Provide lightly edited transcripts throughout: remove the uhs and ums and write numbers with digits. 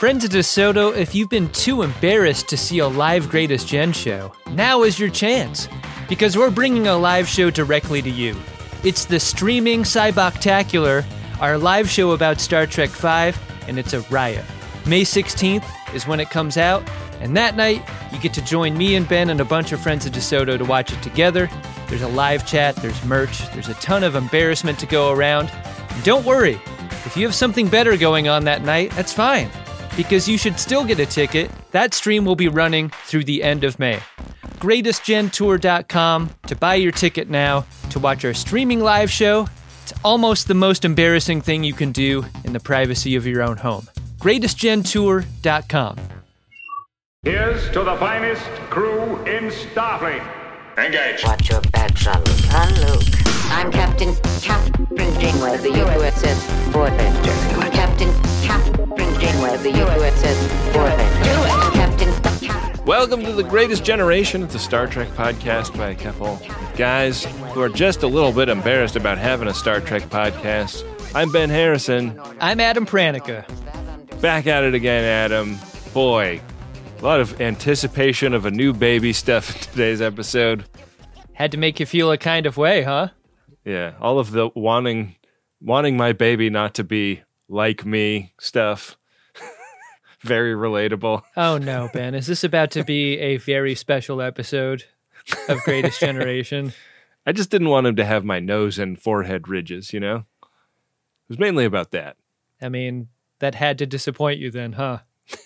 Friends of DeSoto, if you've been too embarrassed to see a live Greatest Gen show, now is your chance, because we're bringing a live show directly to you. It's the Streaming Cyboctacular, our live show about Star Trek V, and it's a riot. May 16th is when it comes out, and that night, you get to join me and Ben and a bunch of Friends of DeSoto to watch it together. There's a live chat, there's merch, there's a ton of embarrassment to go around. And don't worry, if you have something better going on that night, that's fine, because you should still get a ticket. That stream will be running through the end of May. GreatestGenTour.com to buy your ticket now to watch our streaming live show. It's almost the most embarrassing thing you can do in the privacy of your own home. GreatestGenTour.com. Here's to the finest crew in Starfleet. Engage. Watch your back, son Luke. I'm Captain Janeway of the USS Voyager. Captain Janeway of the USS Voyager. Welcome to the Greatest Generation. It's a Star Trek podcast by a couple of guys who are just a little bit embarrassed about having a Star Trek podcast. I'm Ben Harrison. I'm Adam Pranica. Back at it again, Adam. Boy, a lot of anticipation of a new baby stuff in today's episode. Had to make you feel a kind of way, huh? Yeah, all of the wanting my baby not to be like me stuff. Very relatable. Oh no, Ben. Is this about to be a very special episode of Greatest Generation? I just didn't want him to have my nose and forehead ridges, you know? It was mainly about that. I mean, that had to disappoint you then, huh?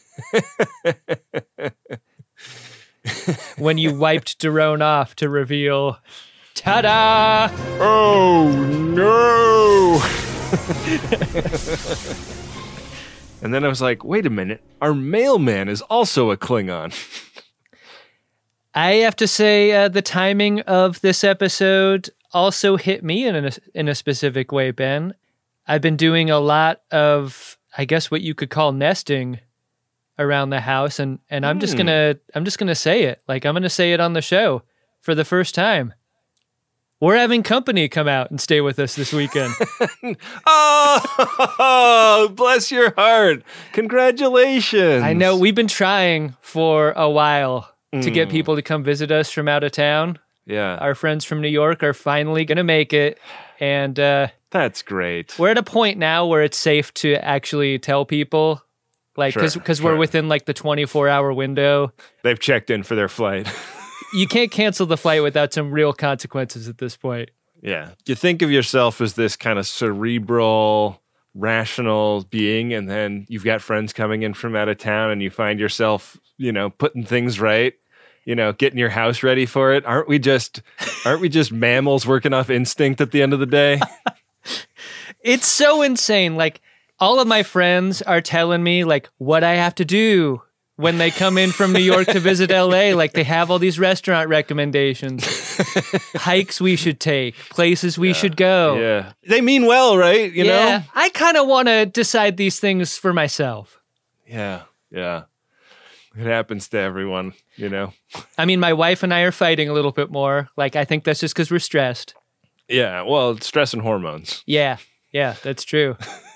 When you wiped Daron off to reveal, ta-da! Oh, no! And then I was like, wait a minute, our mailman is also a Klingon. I have to say, the timing of this episode also hit me in a specific way, Ben. I've been doing a lot of, I guess what you could call nesting around the house, and I'm just gonna say it. Like, I'm gonna say it on the show for the first time. We're having company come out and stay with us this weekend. Oh, bless your heart. Congratulations. I know, we've been trying for a while to get people to come visit us from out of town. Yeah. Our friends from New York are finally gonna make it, and that's great. We're at a point now where it's safe to actually tell people. Like, because we're within like the 24-hour window. They've checked in for their flight. You can't cancel the flight without some real consequences at this point. Yeah. You think of yourself as this kind of cerebral, rational being, and then you've got friends coming in from out of town, and you find yourself, you know, putting things right, you know, getting your house ready for it. Aren't we just mammals working off instinct at the end of the day? It's so insane. Like, all of my friends are telling me, like, what I have to do when they come in from New York to visit LA. Like, they have all these restaurant recommendations, hikes we should take, places we should go. Yeah. They mean well, right? You know? I kind of want to decide these things for myself. Yeah. Yeah. It happens to everyone, you know? I mean, my wife and I are fighting a little bit more. Like, I think that's just because we're stressed. Yeah. Well, it's stress and hormones. Yeah. Yeah, that's true.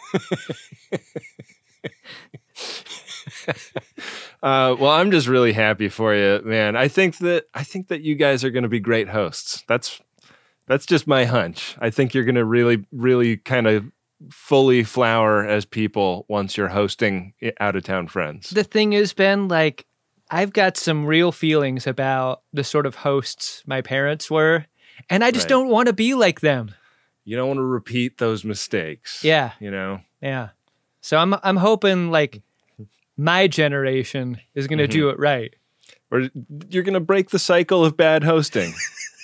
Well, I'm just really happy for you, man. I think that you guys are going to be great hosts. That's just my hunch. I think you're going to really, really kind of fully flower as people once you're hosting out of town friends. The thing is, Ben, like, I've got some real feelings about the sort of hosts my parents were, and I just don't want to be like them. You don't want to repeat those mistakes. Yeah. You know? Yeah. So I'm hoping, like, my generation is going to do it right. Or you're going to break the cycle of bad hosting.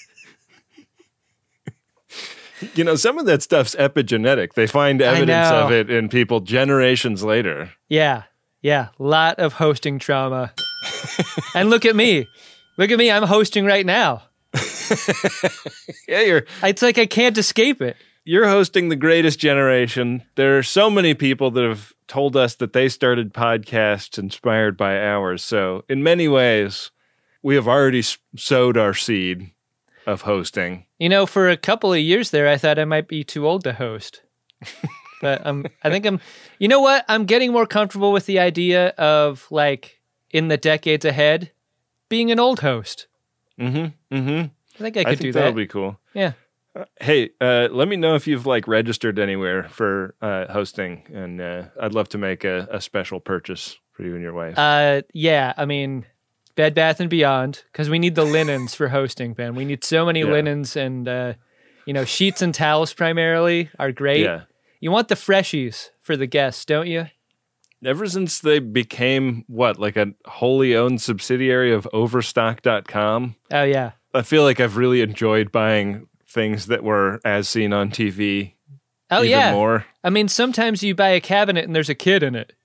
You know, some of that stuff's epigenetic. They find evidence of it in people generations later. Yeah. Yeah. A lot of hosting trauma. And look at me. Look at me. I'm hosting right now. Yeah, it's like I can't escape it. You're hosting the Greatest Generation. There are so many people that have told us that they started podcasts inspired by ours. So in many ways, we have already sowed our seed of hosting. You know, for a couple of years there, I thought I might be too old to host. But I think you know what? I'm getting more comfortable with the idea of, like, in the decades ahead, being an old host. Mm-hmm. Mm-hmm. I think I could do that. That'll be cool. Yeah. Hey, let me know if you've, like, registered anywhere for hosting, and I'd love to make a special purchase for you and your wife. Yeah, I mean, Bed Bath & Beyond, because we need the linens for hosting, Ben. We need so many linens, and, sheets and towels primarily are great. Yeah. You want the freshies for the guests, don't you? Ever since they became, like a wholly owned subsidiary of Overstock.com, Oh, yeah. I feel like I've really enjoyed buying things that were as seen on TV. Oh, even yeah. more. I mean, sometimes you buy a cabinet and there's a kid in it.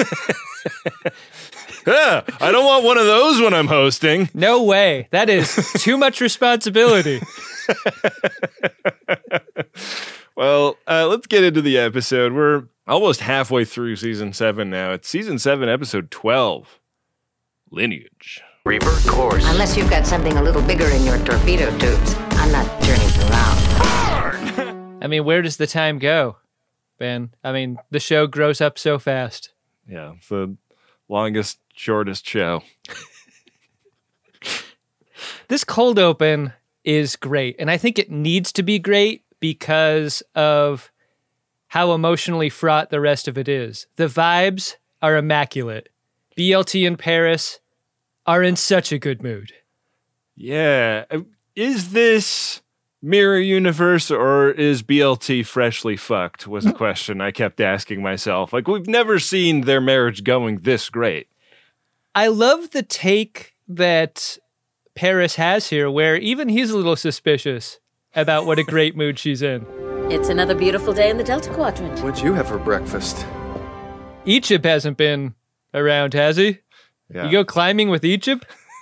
Yeah, I don't want one of those when I'm hosting. No way. That is too much responsibility. Well, let's get into the episode. We're almost halfway through season 7 now. It's season 7, episode 12, Lineage. Revert course. Unless you've got something a little bigger in your torpedo tubes, I'm not turning around. I mean, where does the time go, Ben? I mean, the show grows up so fast. Yeah, it's the longest, shortest show. This cold open is great, and I think it needs to be great because of how emotionally fraught the rest of it is. The vibes are immaculate. BLT and Paris are in such a good mood. Yeah. Is this Mirror Universe or is BLT freshly fucked was a question I kept asking myself. Like, we've never seen their marriage going this great. I love the take that Paris has here, where even he's a little suspicious about what a great mood she's in. It's another beautiful day in the Delta Quadrant. What'd you have for breakfast? Egypt hasn't been around, has he? Yeah. You go climbing with Egypt?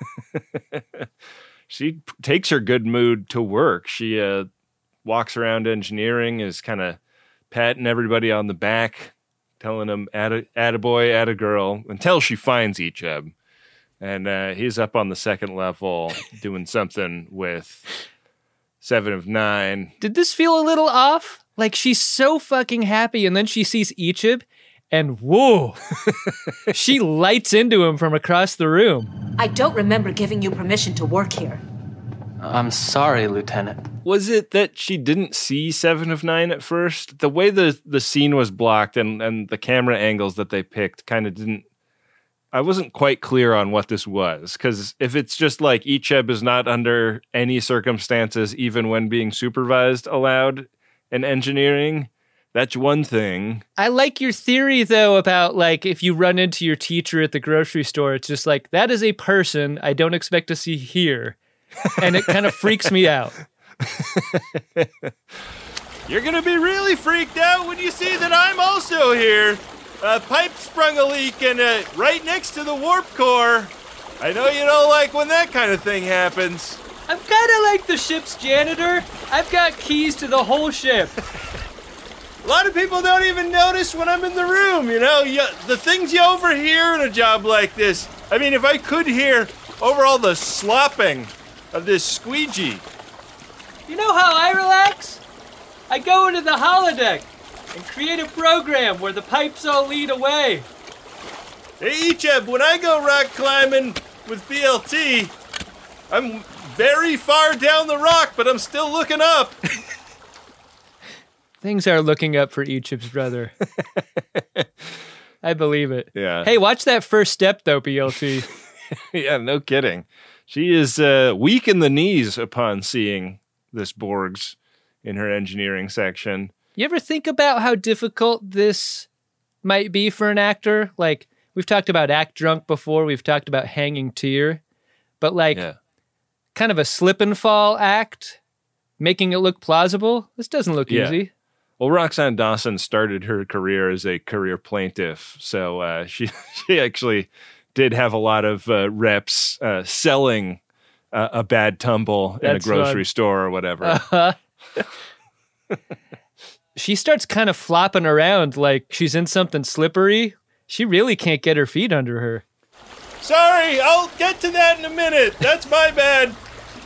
She takes her good mood to work. She walks around engineering, is kind of patting everybody on the back, telling them attaboy, attagirl, until she finds Icheb. And he's up on the second level doing something with 7 of 9. Did this feel a little off? Like, she's so fucking happy, and then she sees Icheb, and whoa, she lights into him from across the room. I don't remember giving you permission to work here. I'm sorry, Lieutenant. Was it that she didn't see 7 of 9 at first? The way the scene was blocked and the camera angles that they picked kind of didn't... I wasn't quite clear on what this was, because if it's just like Icheb is not under any circumstances, even when being supervised, allowed in engineering, that's one thing. I like your theory, though, about, like, if you run into your teacher at the grocery store, it's just like, that is a person I don't expect to see here. And it kind of freaks me out. You're going to be really freaked out when you see that I'm also here. A pipe sprung a leak and right next to the warp core. I know you don't like when that kind of thing happens. I'm kind of like the ship's janitor. I've got keys to the whole ship. A lot of people don't even notice when I'm in the room, you know? The things you overhear in a job like this. I mean, if I could hear over all the slopping of this squeegee. You know how I relax? I go into the holodeck and create a program where the pipes all lead away. Hey, Icheb, when I go rock climbing with BLT, I'm very far down the rock, but I'm still looking up. Things are looking up for Icheb's brother. I believe it. Yeah. Hey, watch that first step, though, BLT. Yeah, no kidding. She is weak in the knees upon seeing this Borgs in her engineering section. You ever think about how difficult this might be for an actor? Like, we've talked about act drunk before. We've talked about hanging tear. But, like, kind of a slip and fall act, making it look plausible. This doesn't look easy. Well, Roxanne Dawson started her career as a career plaintiff. So she actually did have a lot of reps selling a bad tumble in a grocery store or whatever. She starts kind of flopping around like she's in something slippery. She really can't get her feet under her. Sorry, I'll get to that in a minute. That's my bad.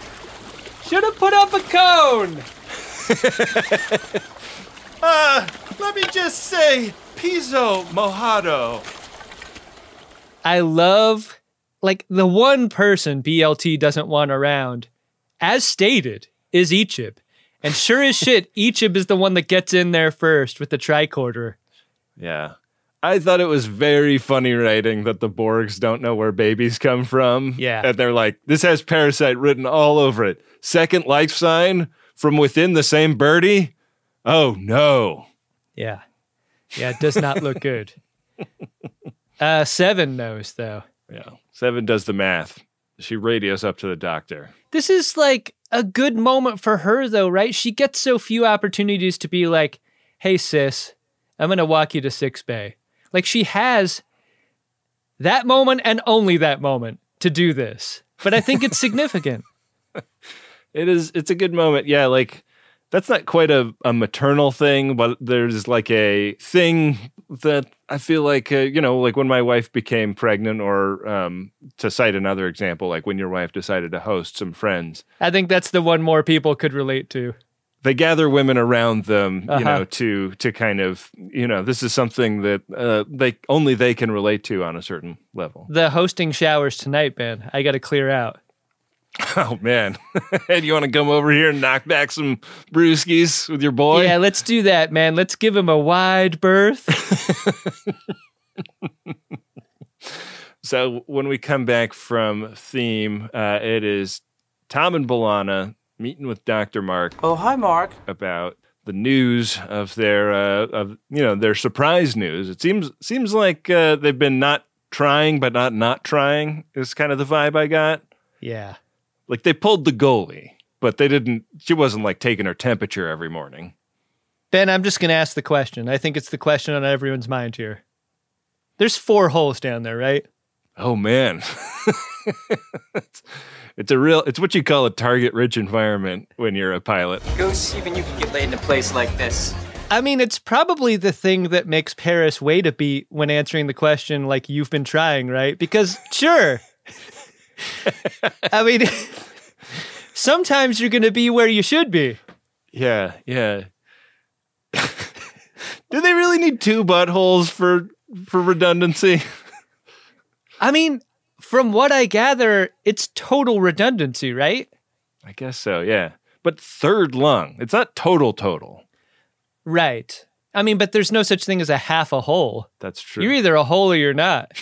Should have put up a cone. Let me just say, piso mojado. I love, like, the one person BLT doesn't want around, as stated, is Ichib. And sure as shit, Ichib is the one that gets in there first with the tricorder. Yeah. I thought it was very funny writing that the Borgs don't know where babies come from. Yeah. And they're like, this has parasite written all over it. Second life sign from within the same birdie? Oh, no. Yeah. Yeah, it does not look good. Seven knows, though. Yeah. Seven does the math. She radios up to the doctor. This is like a good moment for her, though, right? She gets so few opportunities to be like, hey, sis, I'm going to walk you to 6 Bay. Like, she has that moment and only that moment to do this. But I think it's significant. It's a good moment. Yeah, like, that's not quite a maternal thing, but there's like a thing that I feel like, like when my wife became pregnant, or to cite another example, like when your wife decided to host some friends. I think that's the one more people could relate to. They gather women around them, to kind of, this is something that they can relate to on a certain level. The hosting showers tonight, man. I got to clear out. Oh, man. Hey, do you want to come over here and knock back some brewskis with your boy? Yeah, let's do that, man. Let's give him a wide berth. So when we come back from theme, it is Tom and B'Elanna meeting with Dr. Mark. Oh, hi, Mark. About the news of their surprise news. It seems like they've been not trying, but not trying is kind of the vibe I got. Yeah. Like, they pulled the goalie, but she wasn't like taking her temperature every morning. Ben, I'm just going to ask the question. I think it's the question on everyone's mind here. There's 4 holes down there, right? Oh, man. It's what you call a target-rich environment when you're a pilot. Goose, even you can get laid in a place like this. I mean, it's probably the thing that makes Paris wait a beat when answering the question like you've been trying, right? Because, sure. I mean, sometimes you're going to be where you should be. Yeah. Do they really need 2 buttholes for redundancy? I mean, from what I gather, it's total redundancy, right? I guess so, yeah. But 3rd lung. It's not total. Right. I mean, but there's no such thing as a half a hole. That's true. You're either a hole or you're not.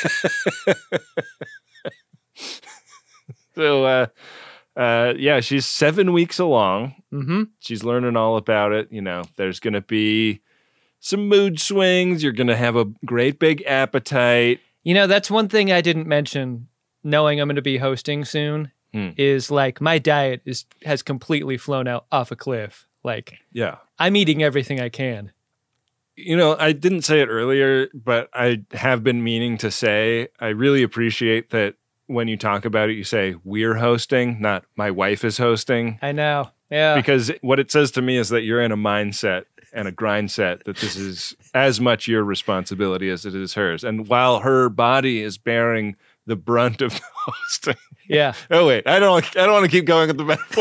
So, she's 7 weeks along. Mm-hmm. She's learning all about it. There's going to be some mood swings. You're going to have a great big appetite. That's one thing I didn't mention, knowing I'm going to be hosting soon, is like my diet has completely flown off a cliff. Like, yeah, I'm eating everything I can. I didn't say it earlier, but I have been meaning to say, I really appreciate that when you talk about it, you say we're hosting, not my wife is hosting. I know. Yeah. Because what it says to me is that you're in a mindset and a grind set that this is as much your responsibility as it is hers. And while her body is bearing the brunt of the hosting. Yeah. Oh, wait. I don't want to keep going with the metaphor.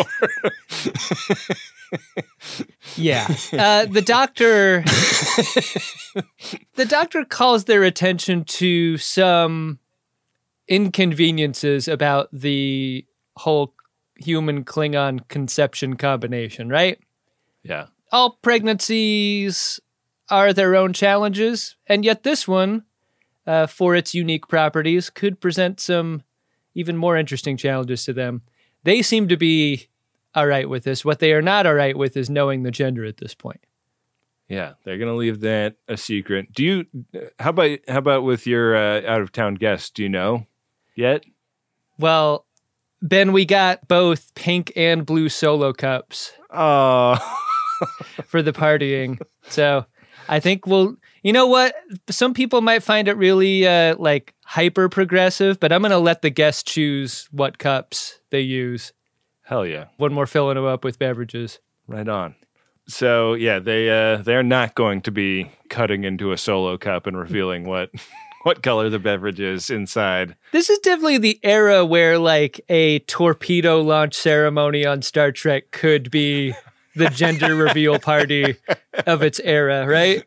Yeah. The doctor calls their attention to some inconveniences about the whole human Klingon conception combination, right? Yeah. All pregnancies are their own challenges, and yet this one, for its unique properties, could present some even more interesting challenges to them. They seem to be all right with this. What they are not all right with is knowing the gender at this point. Yeah, they're going to leave that a secret. How about with your out-of-town guest? Do you know yet? Well, Ben, we got both pink and blue solo cups for the partying. So I think you know what? Some people might find it really like hyper progressive, but I'm going to let the guests choose what cups they use. Hell yeah. When we're filling them up with beverages. Right on. So yeah, they're not going to be cutting into a solo cup and revealing what color the beverage is inside. This is definitely the era where like a torpedo launch ceremony on Star Trek could be the gender reveal party of its era, right?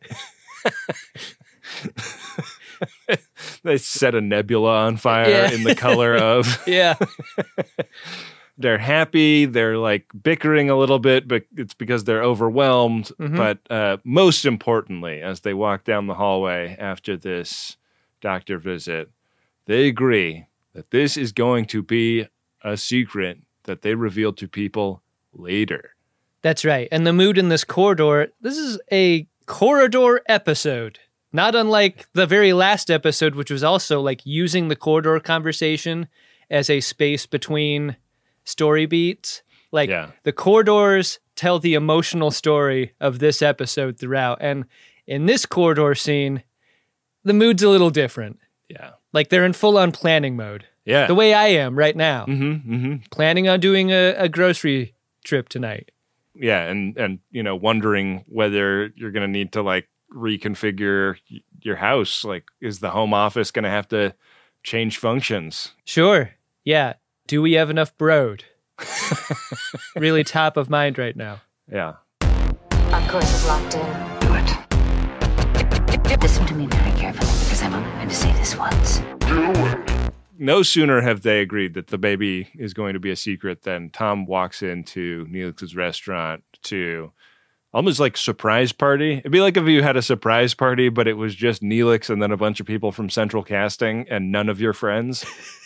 They set a nebula on fire in the color of. Yeah. They're happy. They're like bickering a little bit, but it's because they're overwhelmed. But most importantly, as they walk down the hallway after this doctor visit, they agree that this is going to be a secret that they reveal to people later. That's right. And the mood in this corridor, this is a corridor episode. Not unlike the very last episode, which was also like using the corridor conversation as a space between story beats. Like the corridors tell the emotional story of this episode throughout. And in this corridor scene, the mood's a little different. Yeah. Like they're in full-on planning mode. Yeah. The way I am right now. Planning on doing a grocery trip tonight. Yeah, and you know, wondering whether you're going to need to like reconfigure your house. Like, is the home office going to have to change functions? Sure. Yeah. Do we have enough broad? Really top of mind right now. Yeah. Our course is locked in. Do it. Listen to me very carefully, because I'm only going to say this once. No sooner have they agreed that the baby is going to be a secret than Tom walks into Neelix's restaurant to almost like surprise party. It'd be like if you had a surprise party, but it was just Neelix and then a bunch of people from Central Casting and none of your friends.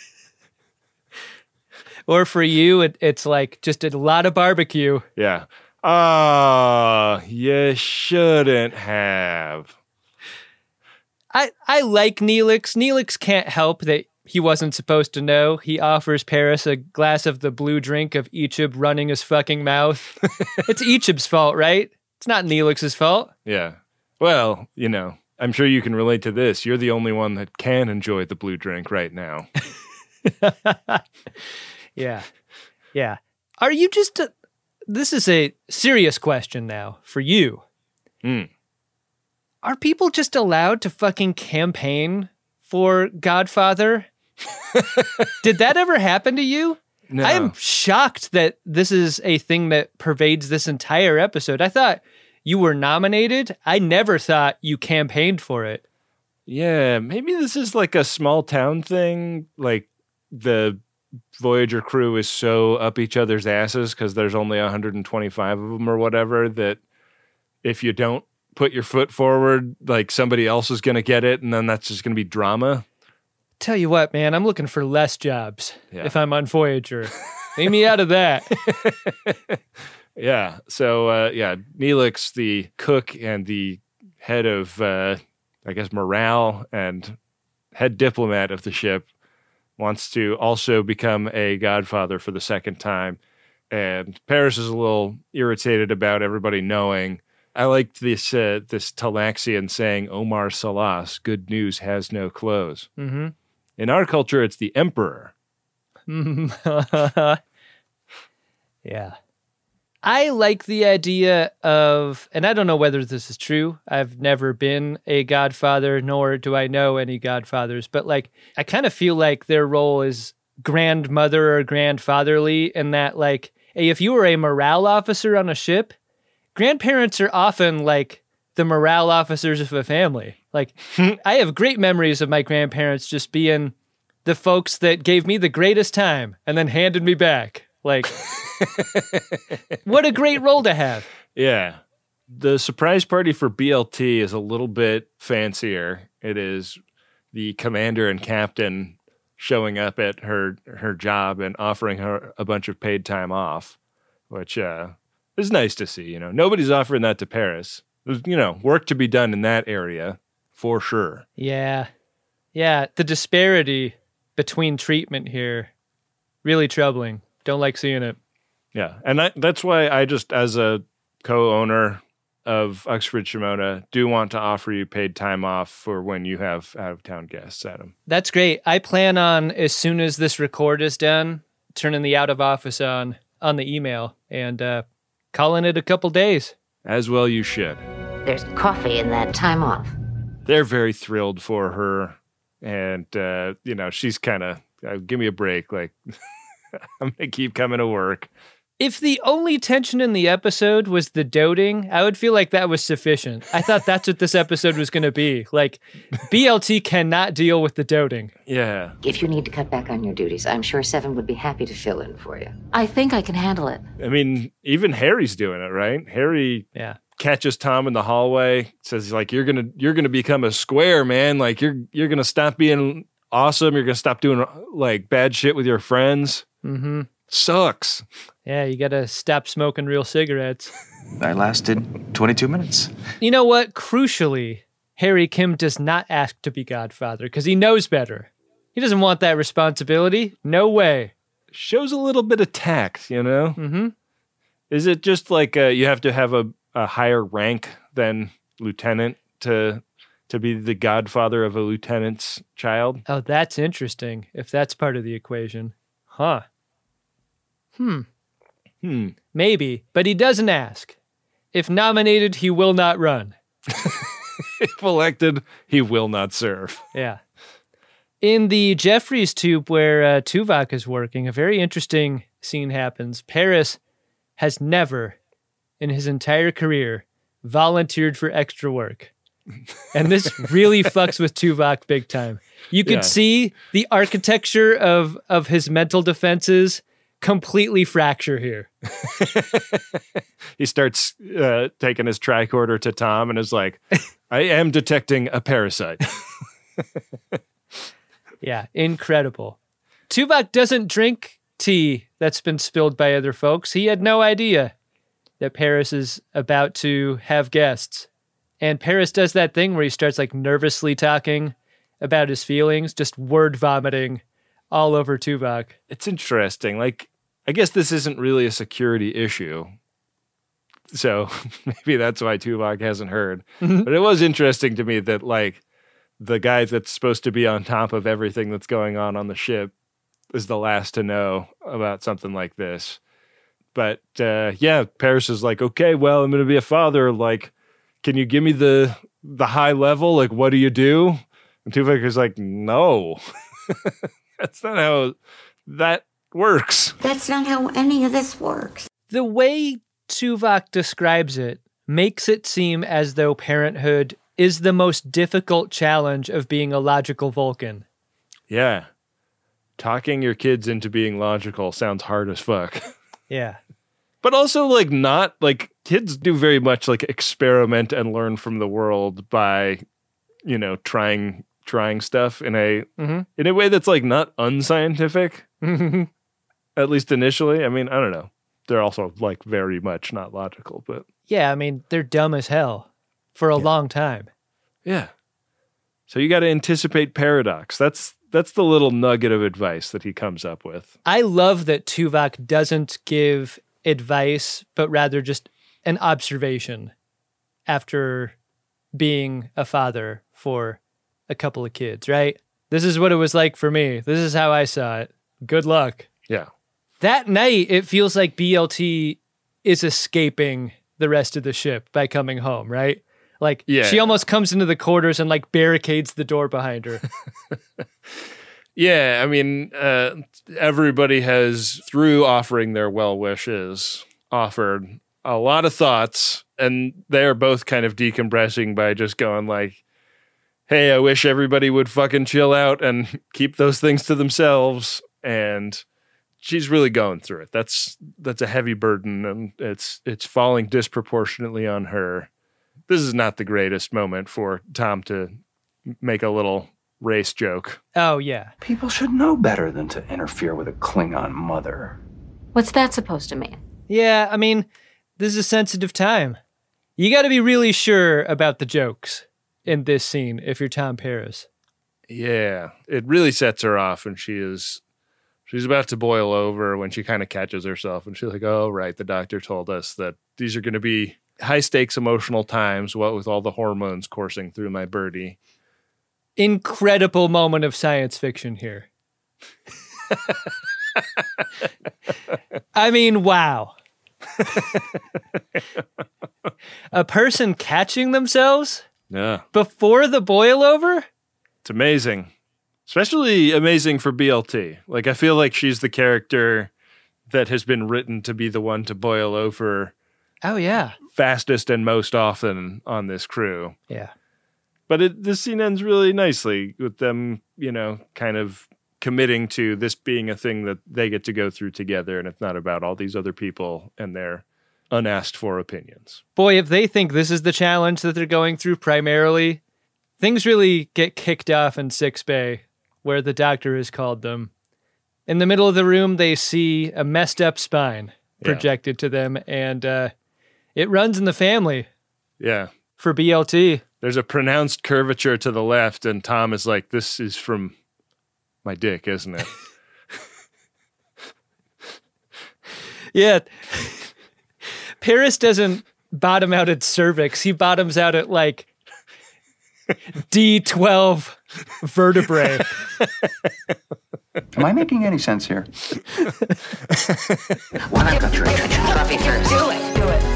Or for you, it's like just a lot of barbecue. Yeah. You shouldn't have. I like Neelix. Neelix can't help that he wasn't supposed to know. He offers Paris a glass of the blue drink of Ichib running his fucking mouth. It's Ichib's fault, right? It's not Neelix's fault. Yeah. Well, you know, I'm sure you can relate to this. You're the only one that can enjoy the blue drink right now. Yeah. Yeah. Are you just this is a serious question now for you. Are people just allowed to fucking campaign for Godfather? Did that ever happen to you? No. I am shocked that this is a thing that pervades this entire episode. I thought you were nominated. I never thought you campaigned for it. Yeah, maybe this is like a small town thing. Like the Voyager crew is so up each other's asses because there's only 125 of them or whatever that if you don't put your foot forward, like somebody else is going to get it, and then that's just going to be drama. Tell you what, man, I'm looking for less jobs if I'm on Voyager. Leave me out of that. Yeah. So, Neelix, the cook and the head of, I guess, morale and head diplomat of the ship, wants to also become a godfather for the second time. And Paris is a little irritated about everybody knowing. I liked this Talaxian saying, Omar Salas, good news has no clothes. Mm-hmm. In our culture, it's the emperor. Yeah. I like the idea of, and I don't know whether this is true. I've never been a godfather, nor do I know any godfathers, but like, I kind of feel like their role is grandmother or grandfatherly in that, like, hey, if you were a morale officer on a ship, grandparents are often like the morale officers of a family. Like, I have great memories of my grandparents just being the folks that gave me the greatest time and then handed me back. Like, what a great role to have. Yeah. The surprise party for BLT is a little bit fancier. It is the commander and captain showing up at her job and offering her a bunch of paid time off, which is nice to see. You know, nobody's offering that to Paris. There's, you know, work to be done in that area for sure. Yeah. Yeah. The disparity between treatment here, really troubling. Don't like seeing it. Yeah. And that's why I just, as a co-owner of Uxbridge Shimona, do want to offer you paid time off for when you have out-of-town guests, Adam. That's great. I plan on, as soon as this record is done, turning the out of office on the email and calling it a couple days. As well you should. There's coffee in that time off. They're very thrilled for her. And, she's kind of, give me a break. Like, I'm going to keep coming to work. If the only tension in the episode was the doting, I would feel like that was sufficient. I thought that's what this episode was going to be. Like, BLT cannot deal with the doting. Yeah. If you need to cut back on your duties, I'm sure Seven would be happy to fill in for you. I think I can handle it. I mean, even Harry's doing it, right? Harry catches Tom in the hallway, says like, you're gonna become a square, man. Like you're gonna stop being awesome. You're gonna stop doing like bad shit with your friends. Mm-hmm. Sucks. Yeah, you gotta stop smoking real cigarettes. I lasted 22 minutes. You know what? Crucially, Harry Kim does not ask to be godfather because he knows better. He doesn't want that responsibility. No way. Shows a little bit of tact, you know? Mm-hmm. Is it just like you have to have a higher rank than lieutenant to be the godfather of a lieutenant's child? Oh, that's interesting, if that's part of the equation. Huh. Maybe, but he doesn't ask. If nominated, he will not run. If elected, he will not serve. Yeah. In the Jeffries tube where Tuvok is working, a very interesting scene happens. Paris has never, in his entire career, volunteered for extra work. And this really fucks with Tuvok big time. You could see the architecture of his mental defenses completely fracture here. He starts taking his tricorder to Tom and is like, I am detecting a parasite. Yeah, incredible. Tuvok doesn't drink tea that's been spilled by other folks. He had no idea that Paris is about to have guests. And Paris does that thing where he starts like nervously talking about his feelings, just word vomiting all over Tuvok. It's interesting. Like, I guess this isn't really a security issue. So maybe that's why Tuvok hasn't heard. But it was interesting to me that like the guy that's supposed to be on top of everything that's going on the ship is the last to know about something like this. But Paris is like, okay, well, I'm going to be a father. Like, can you give me the high level? Like, what do you do? And Tuvok is like, no, that's not how that works. That's not how any of this works. The way Tuvok describes it makes it seem as though parenthood is the most difficult challenge of being a logical Vulcan. Yeah. Talking your kids into being logical sounds hard as fuck. Yeah. But also, like, not, like, kids do very much, like, experiment and learn from the world by, you know, trying stuff in a way that's, like, not unscientific. At least initially. I mean, I don't know. They're also, like, very much not logical, but... Yeah, I mean, they're dumb as hell for a long time. Yeah. So you got to anticipate paradox. That's the little nugget of advice that he comes up with. I love that Tuvok doesn't give advice, but rather just an observation after being a father for a couple of kids, right? This is what it was like for me. This is how I saw it. Good luck. Yeah. That night, it feels like BLT is escaping the rest of the ship by coming home, right? Like, she almost comes into the quarters and, like, barricades the door behind her. Yeah, I mean, everybody has, through offering their well wishes, offered a lot of thoughts, and they're both kind of decompressing by just going like, hey, I wish everybody would fucking chill out and keep those things to themselves. And she's really going through it. That's a heavy burden, and it's falling disproportionately on her. This is not the greatest moment for Tom to make a little race joke. Oh, yeah. People should know better than to interfere with a Klingon mother. What's that supposed to mean? Yeah, I mean, this is a sensitive time. You got to be really sure about the jokes in this scene if you're Tom Paris. Yeah, it really sets her off, and she's about to boil over when she kind of catches herself, and she's like, oh, right, the doctor told us that these are going to be high-stakes emotional times, what with all the hormones coursing through my birdie. Incredible moment of science fiction here. I mean, wow. A person catching themselves before the boil over? It's amazing. Especially amazing for BLT. Like, I feel like she's the character that has been written to be the one to boil over Oh, yeah. fastest and most often on this crew. Yeah. But this scene ends really nicely with them, kind of committing to this being a thing that they get to go through together, and it's not about all these other people and their unasked for opinions. Boy, if they think this is the challenge that they're going through primarily, things really get kicked off in 6-Bay, where the doctor has called them. In the middle of the room, they see a messed up spine projected to them, and it runs in the family. Yeah. For BLT. There's a pronounced curvature to the left, and Tom is like, this is from my dick, isn't it? Yeah. Paris doesn't bottom out at cervix. He bottoms out at like D12 vertebrae. Am I making any sense here? One up country. Trophy first. Do it.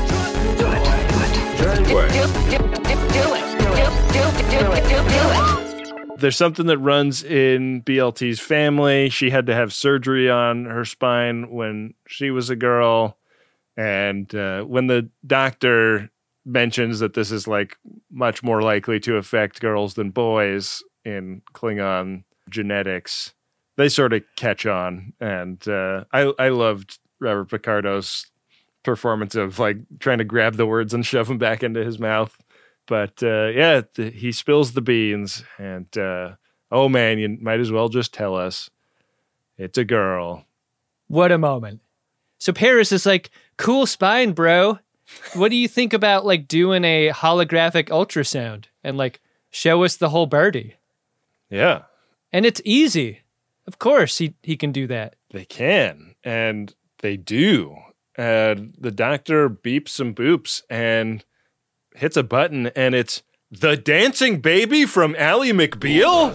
There's something that runs in BLT's family. She had to have surgery on her spine when she was a girl. And when the doctor mentions that this is like much more likely to affect girls than boys in Klingon genetics, they sort of catch on. And I loved Robert Picardo's performance of like trying to grab the words and shove them back into his mouth. But he spills the beans, and oh man, you might as well just tell us it's a girl. What a moment. So Paris is like, cool spine, bro. What do you think about like doing a holographic ultrasound and like show us the whole birdie? Yeah. And it's easy. Of course he can do that. They can, and they do. The doctor beeps some boops and hits a button, and it's the dancing baby from Ally McBeal.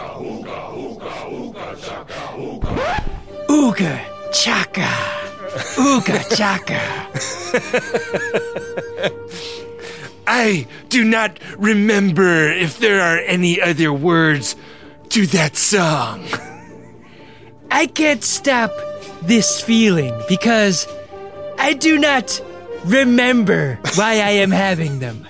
Ooga chaka, ooga chaka. I do not remember if there are any other words to that song. I can't stop this feeling because I do not remember why I am having them.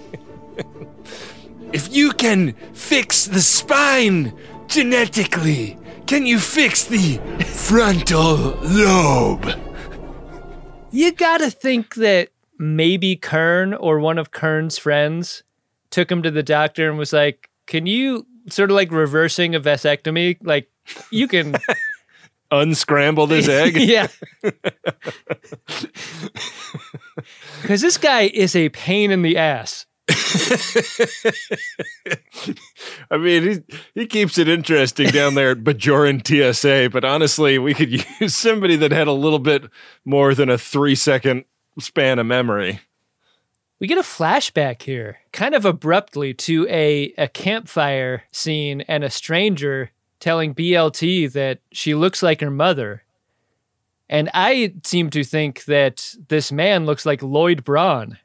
If you can fix the spine genetically, can you fix the frontal lobe? You gotta think that maybe Kern or one of Kern's friends took him to the doctor and was like, can you sort of like reversing a vasectomy? Like, you can unscramble this egg? Yeah. Because this guy is a pain in the ass. I mean, he keeps it interesting down there at Bajoran TSA, but honestly, we could use somebody that had a little bit more than a 3-second span of memory. We get a flashback here, kind of abruptly, to a campfire scene and a stranger telling BLT that she looks like her mother. And I seem to think that this man looks like Lloyd Braun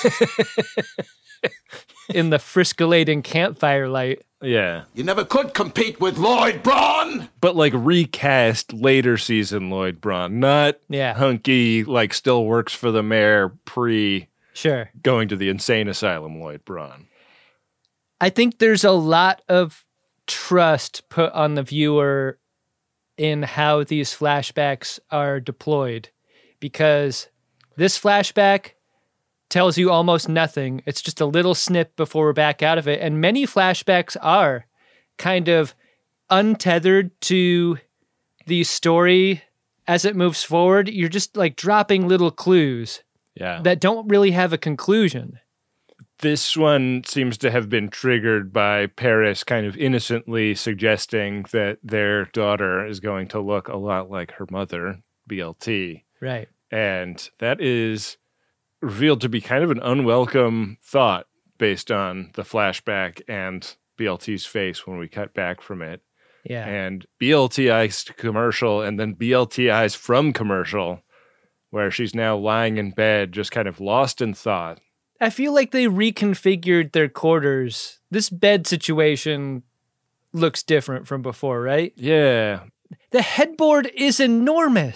in the friscolating campfire light. Yeah. You never could compete with Lloyd Braun! But like recast later season Lloyd Braun, not hunky, like still works for the mayor Sure. going to the insane asylum Lloyd Braun. I think there's a lot of trust put on the viewer in how these flashbacks are deployed, because this flashback tells you almost nothing. It's just a little snip before we're back out of it. And many flashbacks are kind of untethered to the story as it moves forward. You're just like dropping little clues that don't really have a conclusion. This one seems to have been triggered by Paris kind of innocently suggesting that their daughter is going to look a lot like her mother, BLT. Right. And that is revealed to be kind of an unwelcome thought based on the flashback and BLT's face when we cut back from it. Yeah. And BLT eyes to commercial, and then BLT eyes from commercial, where she's now lying in bed, just kind of lost in thought. I feel like they reconfigured their quarters. This bed situation looks different from before, right? Yeah. The headboard is enormous.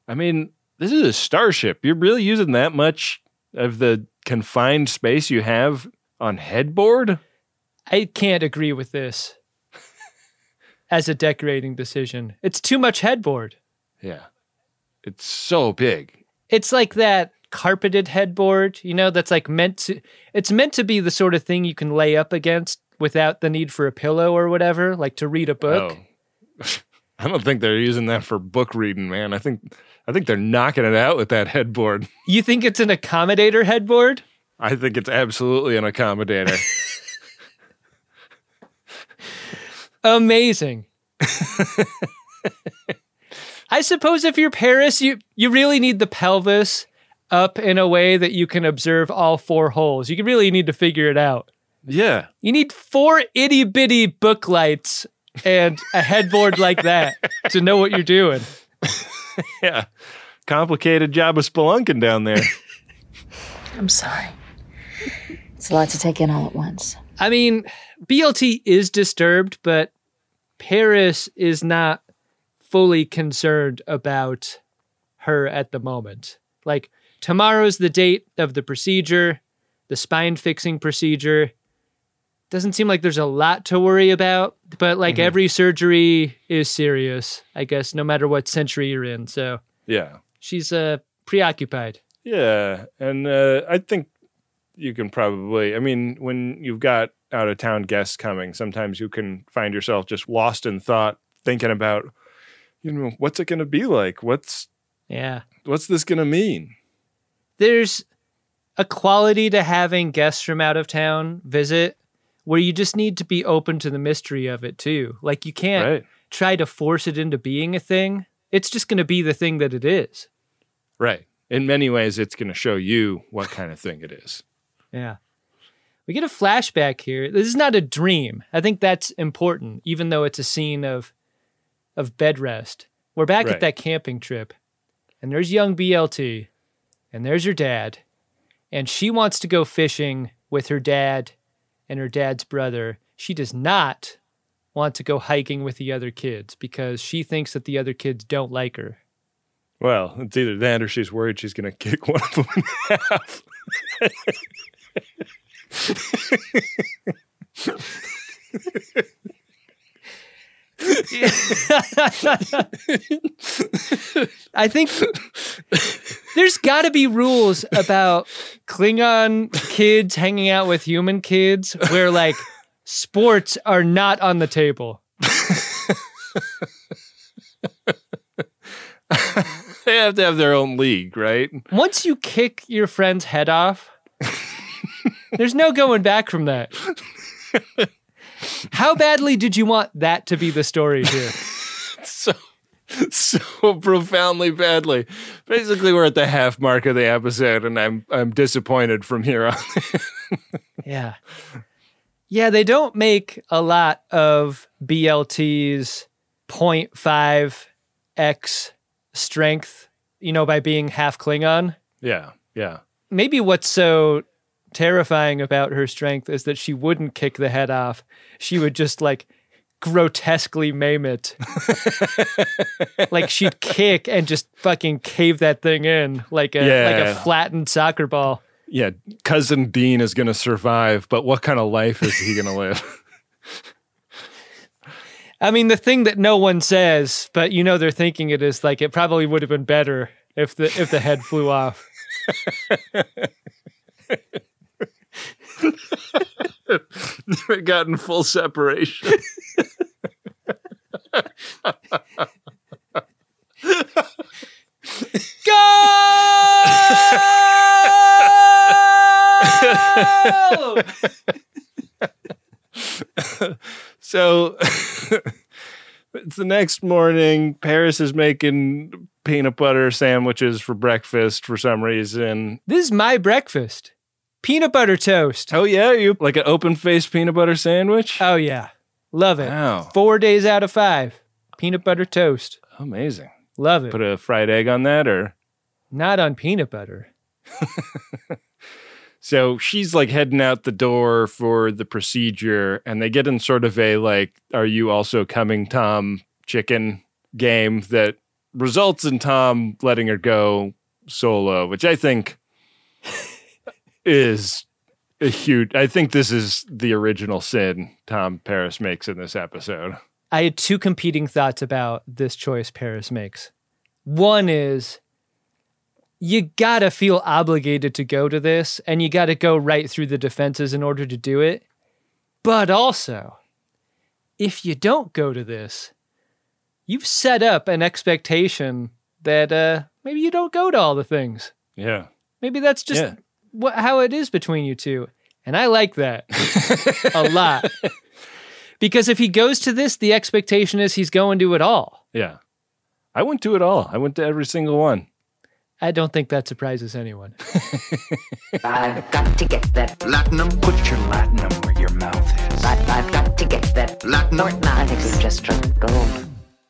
I mean, this is a starship. You're really using that much of the confined space you have on headboard? I can't agree with this as a decorating decision. It's too much headboard. Yeah. It's so big. It's like that carpeted headboard, that's like it's meant to be the sort of thing you can lay up against without the need for a pillow or whatever, like to read a book. Oh. I don't think they're using that for book reading, man. I think they're knocking it out with that headboard. You think it's an accommodator headboard? I think it's absolutely an accommodator. Amazing. I suppose if you're Paris, you really need the pelvis up in a way that you can observe all 4 holes. You really need to figure it out. Yeah. You need 4 itty-bitty book lights and a headboard like that to know what you're doing. Yeah. Complicated job of spelunking down there. I'm sorry. It's a lot to take in all at once. I mean, BLT is disturbed, but Paris is not fully concerned about her at the moment. Like, tomorrow's the date of the procedure, the spine fixing procedure. Doesn't seem like there's a lot to worry about, but every surgery is serious, I guess, no matter what century you're in. So yeah, she's preoccupied. Yeah, and I think you can probably, when you've got out-of-town guests coming, sometimes you can find yourself just lost in thought, thinking about, what's it going to be like? What's this going to mean? There's a quality to having guests from out of town visit where you just need to be open to the mystery of it too. Like, you can't try to force it into being a thing. It's just going to be the thing that it is. Right. In many ways, it's going to show you what kind of thing it is. Yeah. We get a flashback here. This is not a dream. I think that's important, even though it's a scene of bed rest. We're back at that camping trip, and there's young BLT, and there's her dad, and she wants to go fishing with her dad and her dad's brother. She does not want to go hiking with the other kids because she thinks that the other kids don't like her. Well, it's either that or she's worried she's going to kick one of them in half. I think there's got to be rules about Klingon kids hanging out with human kids where, like, sports are not on the table. They have to have their own league, right? Once you kick your friend's head off, there's no going back from that. How badly did you want that to be the story here? So profoundly badly. Basically, we're at the half mark of the episode, and I'm disappointed from here on. Yeah. Yeah, they don't make a lot of BLT's 0.5x strength, by being half Klingon. Yeah, yeah. Maybe what's so terrifying about her strength is that she wouldn't kick the head off. She would just, like, grotesquely maim it. Like, she'd kick and just fucking cave that thing in like a flattened soccer ball. Yeah, Cousin Dean is going to survive, but what kind of life is he going to live? I mean, the thing that no one says, but they're thinking it is, like, it probably would have been better if the head flew off. Never gotten full separation. Go! So it's the next morning. Paris is making peanut butter sandwiches for breakfast for some reason. This is my breakfast. Peanut butter toast. Oh, yeah? You like an open-faced peanut butter sandwich? Oh, yeah. Love it. Wow. 4 days out of 5. Peanut butter toast. Amazing. Love it. Put a fried egg on that, or? Not on peanut butter. So she's like heading out the door for the procedure, and they get in sort of a like, are you also coming, Tom, chicken game that results in Tom letting her go solo, which I think is a huge... I think this is the original sin Tom Paris makes in this episode. I had two competing thoughts about this choice Paris makes. One is, you gotta feel obligated to go to this, and you gotta go right through the defenses in order to do it. But also, if you don't go to this, you've set up an expectation that maybe you don't go to all the things. Yeah. Maybe that's just how it is between you two. And I like that a lot. Because if he goes to this, the expectation is he's going to it all. Yeah. I went to it all. I went to every single one. I don't think that surprises anyone. I've got to get that Latinum? Put your Latinum where your mouth is. I've got to get that Latinum? I think we've just struck gold.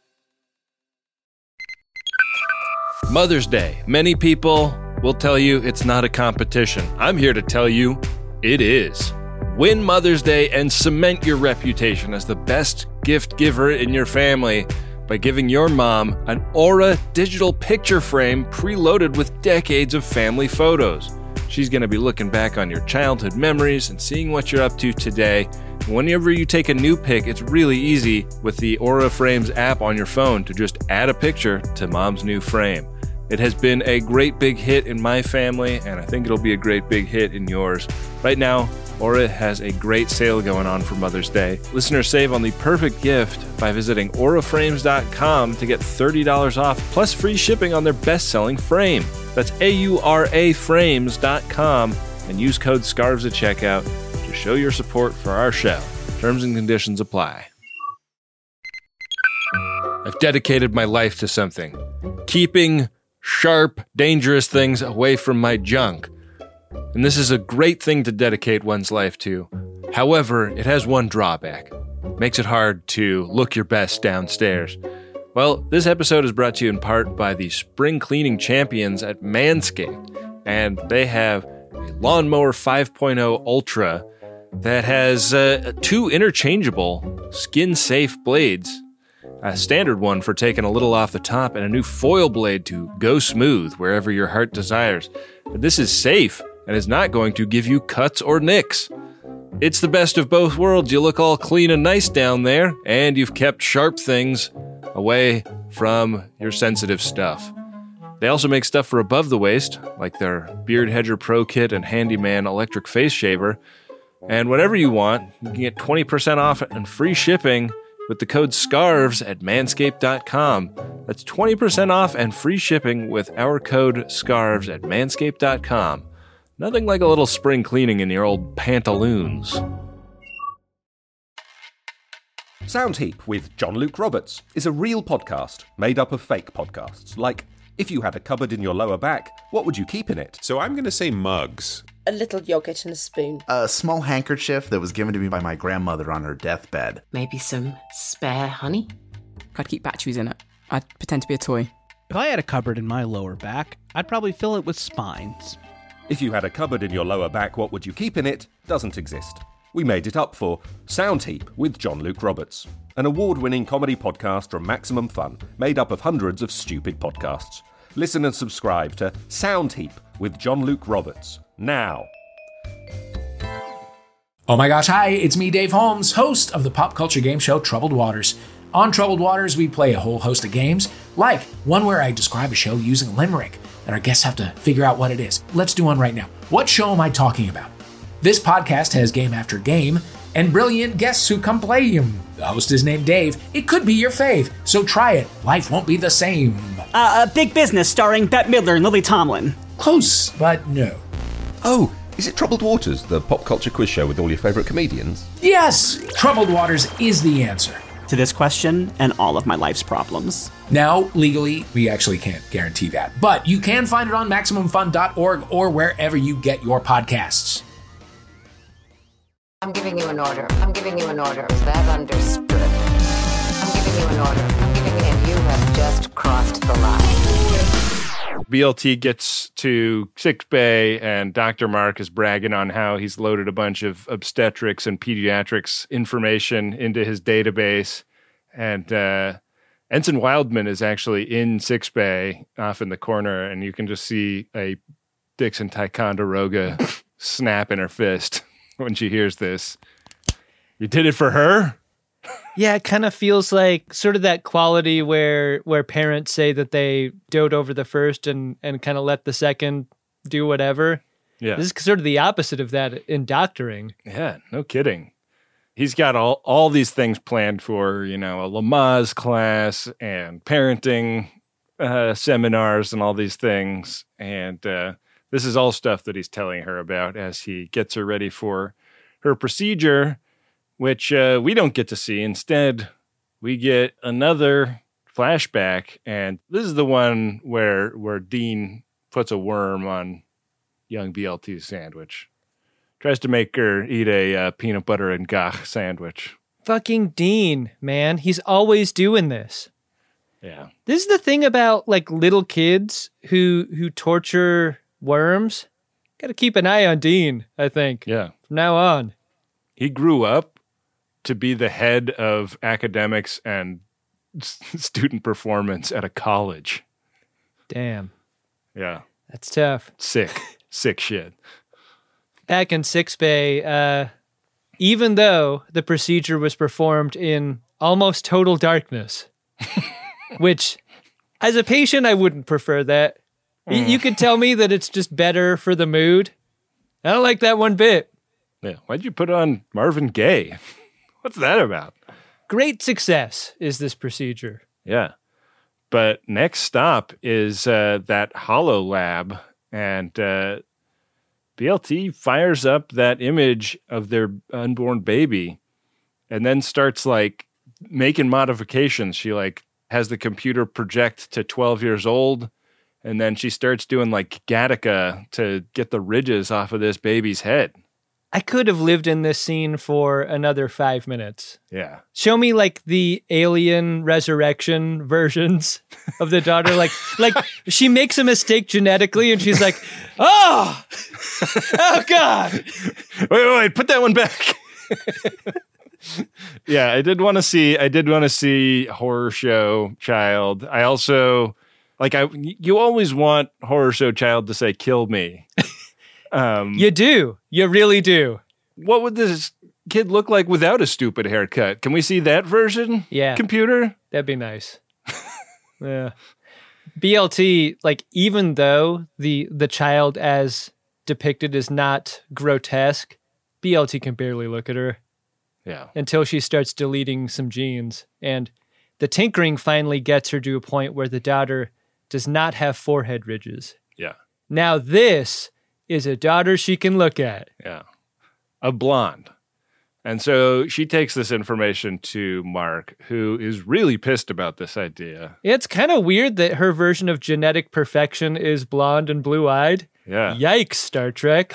Mother's Day. Many people will tell you it's not a competition. I'm here to tell you it is. Win Mother's Day and cement your reputation as the best gift giver in your family by giving your mom an Aura digital picture frame preloaded with decades of family photos. She's going to be looking back on your childhood memories and seeing what you're up to today. Whenever you take a new pic, it's really easy with the Aura Frames app on your phone to just add a picture to mom's new frame. It has been a great big hit in my family, and I think it'll be a great big hit in yours. Right now, Aura has a great sale going on for Mother's Day. Listeners save on the perfect gift by visiting auraframes.com to get $30 off plus free shipping on their best-selling frame. That's auraframes.com and use code SCARVES at checkout to show your support for our show. Terms and conditions apply. I've dedicated my life to something. Keeping sharp, dangerous things away from my junk. And this is a great thing to dedicate one's life to. However, it has one drawback. It makes it hard to look your best downstairs. Well, this episode is brought to you in part by the spring cleaning champions at Manscaped. And they have a Lawnmower 5.0 Ultra that has two interchangeable skin-safe blades. A standard one for taking a little off the top, and a new foil blade to go smooth wherever your heart desires. This is safe and is not going to give you cuts or nicks. It's the best of both worlds. You look all clean and nice down there, and you've kept sharp things away from your sensitive stuff. They also make stuff for above the waist, like their Beard Hedger Pro Kit and Handyman electric face shaver. And whatever you want, you can get 20% off and free shipping with the code SCARVES at manscaped.com. That's 20% off and free shipping with our code SCARVES at manscaped.com. Nothing like a little spring cleaning in your old pantaloons. Soundheap with John Luke Roberts is a real podcast made up of fake podcasts. Like, if you had a cupboard in your lower back, what would you keep in it? So I'm going to say mugs. A little yogurt and a spoon. A small handkerchief that was given to me by my grandmother on her deathbed. Maybe some spare honey? I'd keep batteries in it. I'd pretend to be a toy. If I had a cupboard in my lower back, I'd probably fill it with spines. If you had a cupboard in your lower back, what would you keep in it? Doesn't exist. We made it up for Soundheap with John Luke Roberts, an award-winning comedy podcast from Maximum Fun, made up of hundreds of stupid podcasts. Listen and subscribe to Soundheap with John Luke Roberts now. Oh my gosh, hi, it's me, Dave Holmes, host of the pop culture game show Troubled Waters. On Troubled Waters, we play a whole host of games, like one where I describe a show using a limerick, and our guests have to figure out what it is. Let's do one right now. What show am I talking about? This podcast has game after game, and brilliant guests who come play them. The host is named Dave. It could be your fave, so try it. Life won't be the same. Big Business starring Bette Midler and Lily Tomlin. Close, but no. Oh, is it Troubled Waters, the pop culture quiz show with all your favourite comedians? Yes! Troubled Waters is the answer to this question and all of my life's problems. Now, legally, we actually can't guarantee that, but you can find it on MaximumFun.org or wherever you get your podcasts. I'm giving you an order. I'm giving you an order. Is that understood? I'm giving you an order. I'm giving you, and you have just crossed the line. BLT gets to sickbay, and Dr. Mark is bragging on how he's loaded a bunch of obstetrics and pediatrics information into his database. And Ensign Wildman is actually in sickbay off in the corner, and you can just see a Dixon Ticonderoga snap in her fist when she hears this. You did it for her? Yeah, it kind of feels like sort of that quality where parents say that they dote over the first and kind of let the second do whatever. Yeah. This is sort of the opposite of that in doctoring. Yeah, no kidding. He's got all these things planned for, a Lamaze class and parenting seminars and all these things. And this is all stuff that he's telling her about as he gets her ready for her procedure, which we don't get to see. Instead, we get another flashback. And this is the one where Dean puts a worm on young BLT's sandwich. Tries to make her eat a peanut butter and gach sandwich. Fucking Dean, man. He's always doing this. Yeah. This is the thing about like little kids who torture worms. Got to keep an eye on Dean, I think. Yeah. From now on. He grew up to be the head of academics and student performance at a college. Damn. Yeah. That's tough. Sick shit. Back in sickbay, even though the procedure was performed in almost total darkness, which, as a patient, I wouldn't prefer that. You could tell me that it's just better for the mood. I don't like that one bit. Yeah, why'd you put on Marvin Gaye? What's that about? Great success is this procedure. Yeah. But next stop is that Hollow Lab, and BLT fires up that image of their unborn baby and then starts like making modifications. She like has the computer project to 12 years old, and then she starts doing like Gattaca to get the ridges off of this baby's head. I could have lived in this scene for another 5 minutes. Yeah. Show me like the alien resurrection versions of the daughter. Like she makes a mistake genetically and she's like, oh God. Wait, put that one back. Yeah, I did want to see Horror Show Child. I also you always want Horror Show Child to say, kill me. You do. You really do. What would this kid look like without a stupid haircut? Can we see that version? Yeah. Computer? That'd be nice. Yeah. BLT, like, even though the child as depicted is not grotesque, BLT can barely look at her. Yeah. Until she starts deleting some genes. And the tinkering finally gets her to a point where the daughter does not have forehead ridges. Yeah. Now this is a daughter she can look at. Yeah. A blonde. And so she takes this information to Mark, who is really pissed about this idea. It's kind of weird that her version of genetic perfection is blonde and blue-eyed. Yeah. Yikes, Star Trek.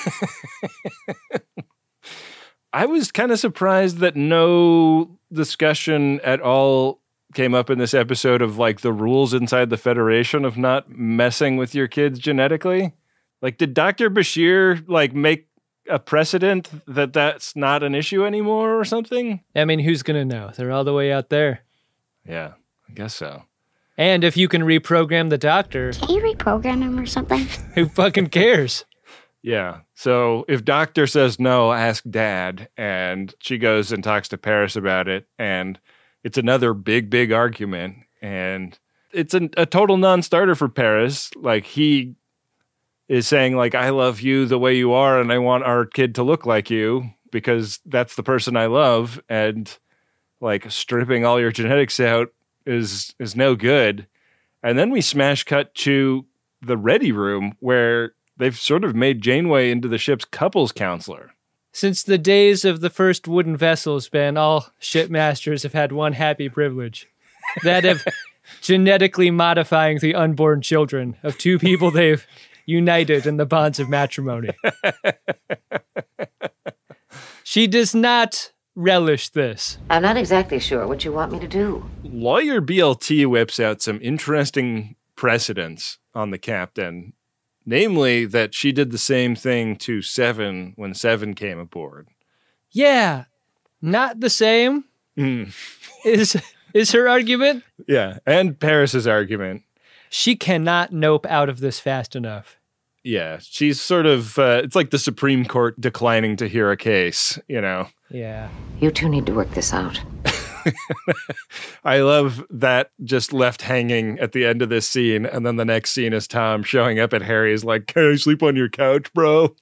I was kind of surprised that no discussion at all came up in this episode of like the rules inside the Federation of not messing with your kids genetically. Like, did Dr. Bashir like make a precedent that that's not an issue anymore or something? I mean, who's going to know? They're all the way out there. Yeah, I guess so. And if you can reprogram the doctor... Can you reprogram him or something? Who fucking cares? Yeah. So if doctor says no, ask dad. And she goes and talks to Paris about it. And it's another big argument. And it's a total non-starter for Paris. Like, he is saying, like, I love you the way you are, and I want our kid to look like you because that's the person I love. And like, stripping all your genetics out is no good. And then we smash cut to the ready room where they've sort of made Janeway into the ship's couples counselor. Since the days of the first wooden vessels, Ben, all shipmasters have had one happy privilege. That of genetically modifying the unborn children of two people they've united in the bonds of matrimony. She does not relish this. I'm not exactly sure what you want me to do. Lawyer BLT whips out some interesting precedents on the captain, namely that she did the same thing to Seven when Seven came aboard. Yeah, not the same. Is is her argument. Yeah, and Paris's argument. She cannot nope out of this fast enough. Yeah, she's sort of, it's like the Supreme Court declining to hear a case, you know? Yeah. You two need to work this out. I love that just left hanging at the end of this scene, and then the next scene is Tom showing up at Harry's like, can I sleep on your couch, bro?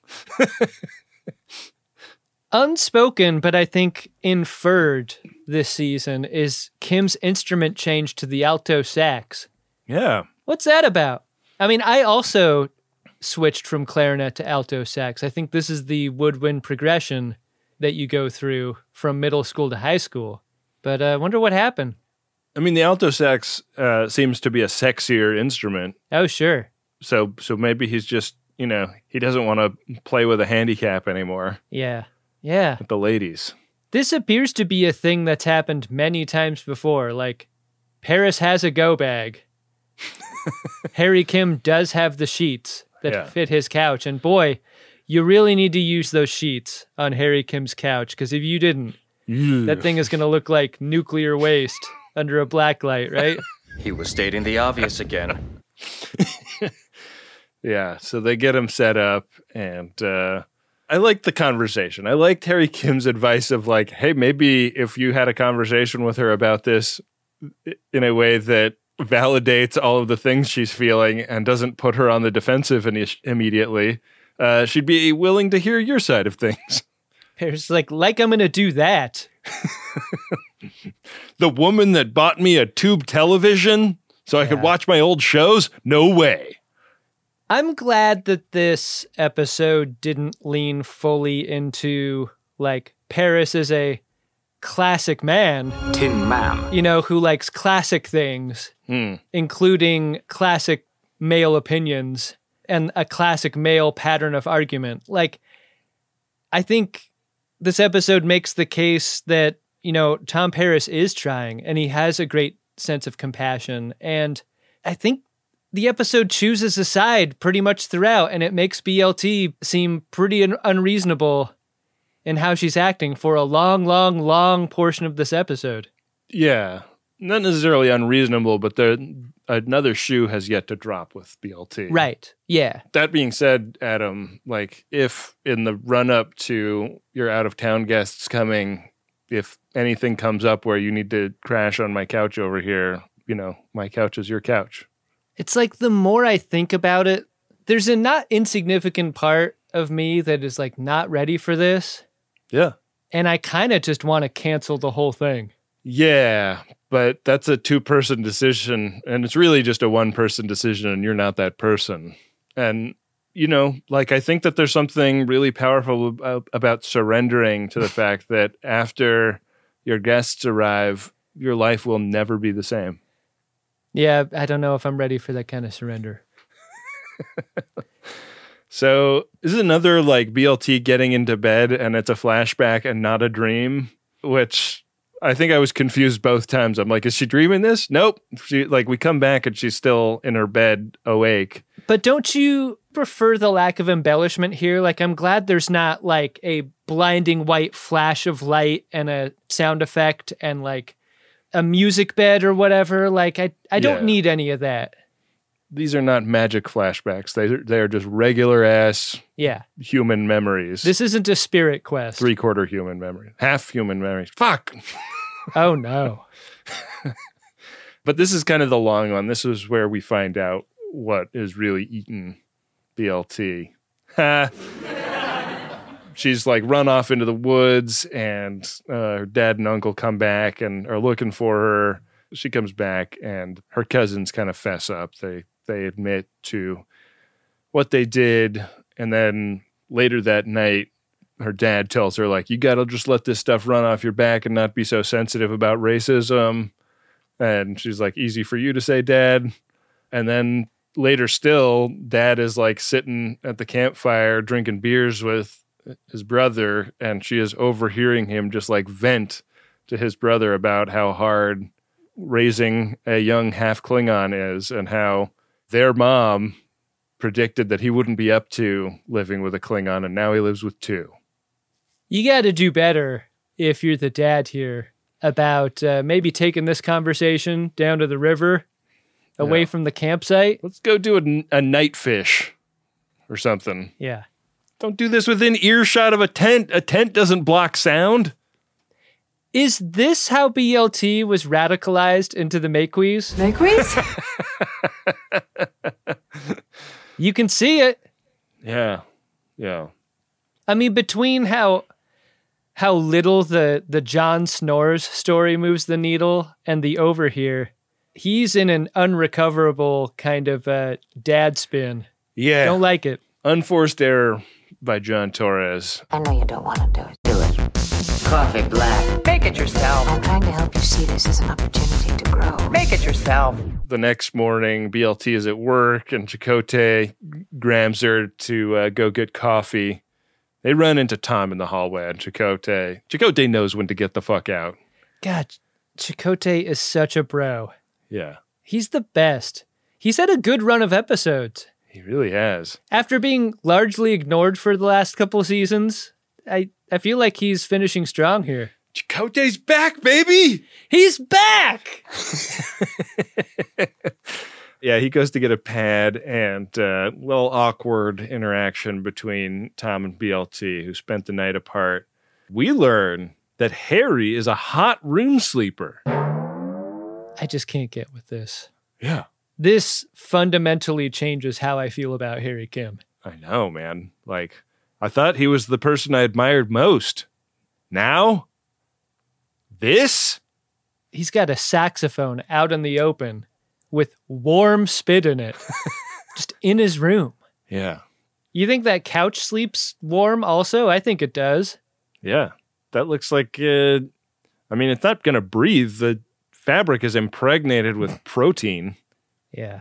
Unspoken, but I think inferred this season is Kim's instrument change to the alto sax. Yeah. What's that about? I mean, I also switched from clarinet to alto sax. I think this is the woodwind progression that you go through from middle school to high school. But I wonder what happened. I mean, the alto sax seems to be a sexier instrument. Oh, sure. So maybe he's just, you know, he doesn't want to play with a handicap anymore. Yeah. Yeah. With the ladies. This appears to be a thing that's happened many times before. Like, Paris has a go bag. Harry Kim does have the sheets that fit his couch. And boy, you really need to use those sheets on Harry Kim's couch, because if you didn't, that thing is going to look like nuclear waste under a black light, right? He was stating the obvious again. Yeah, so they get him set up, and I liked the conversation. I liked Harry Kim's advice of like, hey, maybe if you had a conversation with her about this in a way that validates all of the things she's feeling and doesn't put her on the defensive immediately, she'd be willing to hear your side of things. Paris like I'm going to do that. The woman that bought me a tube television so I could watch my old shows? No way. I'm glad that this episode didn't lean fully into, like, Paris is a classic man. Tin Man. You know, who likes classic things, including classic male opinions and a classic male pattern of argument. Like, I think this episode makes the case that, you know, Tom Paris is trying and he has a great sense of compassion. And I think the episode chooses a side pretty much throughout, and it makes BLT seem pretty unreasonable in how she's acting for a long, long, long portion of this episode. Yeah. Not necessarily unreasonable, but another shoe has yet to drop with BLT. Right. Yeah. That being said, Adam, like, if in the run-up to your out-of-town guests coming, if anything comes up where you need to crash on my couch over here, you know, my couch is your couch. It's like the more I think about it, there's a not insignificant part of me that is like not ready for this. Yeah. And I kind of just want to cancel the whole thing. Yeah, but that's a two-person decision, and it's really just a one-person decision, and you're not that person. And, you know, like, I think that there's something really powerful about surrendering to the fact that after your guests arrive, your life will never be the same. Yeah, I don't know if I'm ready for that kind of surrender. So this is another, like, BLT getting into bed, and it's a flashback and not a dream, which I think I was confused both times. I'm like, is she dreaming this? Nope. We come back and she's still in her bed awake. But don't you prefer the lack of embellishment here? Like, I'm glad there's not, like, a blinding white flash of light and a sound effect and, like, a music bed or whatever. Like, I don't need any of that. These are not magic flashbacks. They are just regular ass human memories. This isn't a spirit quest. 3/4 human memory. Half human memories. Fuck. Oh no. But this is kind of the long one. This is where we find out what is really eating BLT. She's like run off into the woods, and her dad and uncle come back and are looking for her. She comes back, and her cousins kind of fess up. They admit to what they did, and then later that night, her dad tells her, like, you got to just let this stuff run off your back and not be so sensitive about racism. And she's like, easy for you to say, Dad. And then later still, Dad is like sitting at the campfire drinking beers with his brother, and she is overhearing him just like vent to his brother about how hard raising a young half Klingon is, and how their mom predicted that he wouldn't be up to living with a Klingon, and now he lives with two. You got to do better if you're the dad here. about maybe taking this conversation down to the river, away from the campsite. Let's go do a night fish or something. Yeah. Don't do this within earshot of a tent. A tent doesn't block sound. Is this how BLT was radicalized into the Maquis? You can see it. Yeah. I mean, between how little the John Snorrs story moves the needle and the over here, he's in an unrecoverable kind of dad spin. Yeah. Don't like it. Unforced error by John Torres. I know you don't want to do it. Do it. Coffee black. Make it yourself. I'm trying to help you see this as an opportunity to grow. Make it yourself. The next morning, BLT is at work, and Chakotay grabs her to go get coffee. They run into Tom in the hallway, and Chakotay knows when to get the fuck out. God, Chakotay is such a bro. Yeah. He's the best. He's had a good run of episodes. He really has. After being largely ignored for the last couple seasons, I feel like he's finishing strong here. Chakotay's back, baby! He's back! Yeah, he goes to get a pad, and a little awkward interaction between Tom and BLT, who spent the night apart. We learn that Harry is a hot room sleeper. I just can't get with this. Yeah. This fundamentally changes how I feel about Harry Kim. I know, man. Like, I thought he was the person I admired most. Now, this? He's got a saxophone out in the open with warm spit in it, just in his room. Yeah. You think that couch sleeps warm also? I think it does. Yeah. That looks like, it's not going to breathe. The fabric is impregnated with protein. Yeah.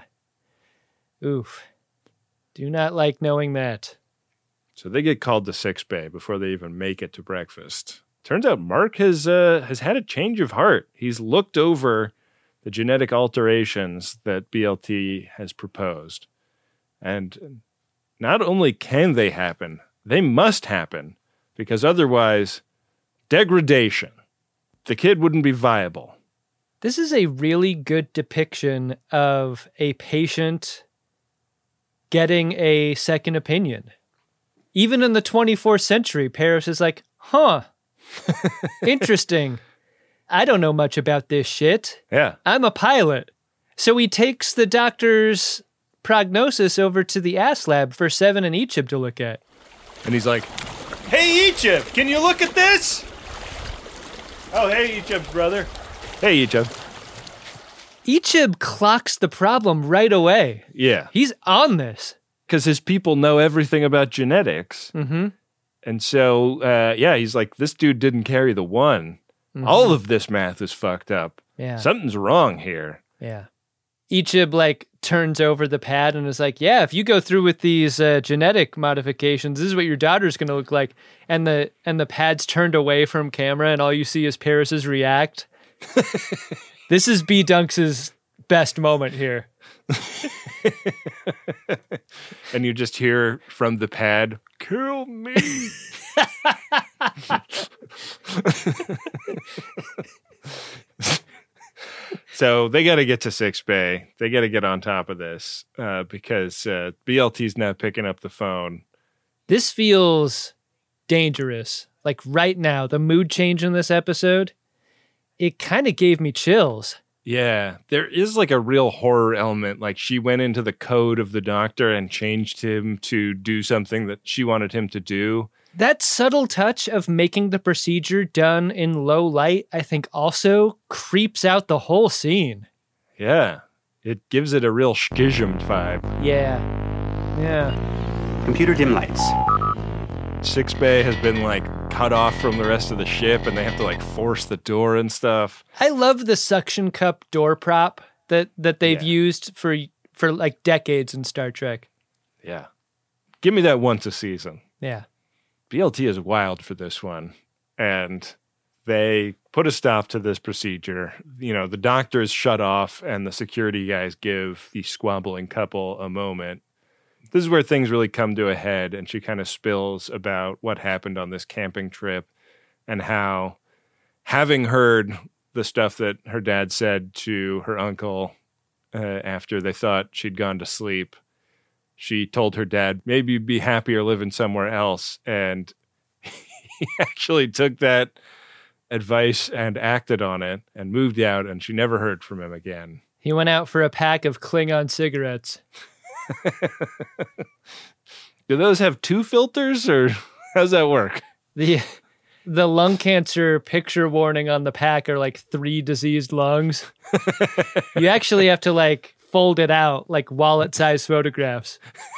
Oof. Do not like knowing that. So they get called to sick bay before they even make it to breakfast. Turns out Mark has had a change of heart. He's looked over the genetic alterations that BLT has proposed. And not only can they happen, they must happen, because otherwise, degradation. The kid wouldn't be viable. This is a really good depiction of a patient getting a second opinion. Even in the 24th century, Paris is like, interesting. I don't know much about this shit. Yeah. I'm a pilot. So he takes the doctor's prognosis over to the ass lab for Seven and Ichib to look at. And he's like, hey, Ichib, can you look at this? Oh, hey, Ichib's brother. Hey, Ichib. Ichib clocks the problem right away. Yeah. He's on this. Because his people know everything about genetics. Mm-hmm. And so, he's like, this dude didn't carry the one. Mm-hmm. All of this math is fucked up. Yeah. Something's wrong here. Yeah. Ichib, turns over the pad and is like, yeah, if you go through with these genetic modifications, this is what your daughter's going to look like. And the pad's turned away from camera and all you see is Paris's react. This is B. Dunks' best moment here. And you just hear from the pad, kill me. So they got to get to 6 Bay. They got to get on top of this because BLT's now picking up the phone. This feels dangerous. Like right now, the mood change in this episode, it kind of gave me chills. Yeah, there is a real horror element. Like she went into the code of the doctor and changed him to do something that she wanted him to do. That subtle touch of making the procedure done in low light, I think also creeps out the whole scene. Yeah, it gives it a real schismed vibe. Yeah. Computer dim lights. 6 Bay has been cut off from the rest of the ship and they have to force the door and stuff. I love the suction cup door prop that they've used for decades in Star Trek. Yeah. Give me that once a season. Yeah. BLT is wild for this one. And they put a stop to this procedure. The doctor is shut off and the security guys give the squabbling couple a moment. This is where things really come to a head, and she kind of spills about what happened on this camping trip and how having heard the stuff that her dad said to her uncle after they thought she'd gone to sleep, she told her dad, maybe you'd be happier living somewhere else. And he actually took that advice and acted on it and moved out, and she never heard from him again. He went out for a pack of Klingon cigarettes. Do those have 2 filters, or how's that work? The lung cancer picture warning on the pack are like 3 diseased lungs. You actually have to like fold it out like wallet-sized photographs.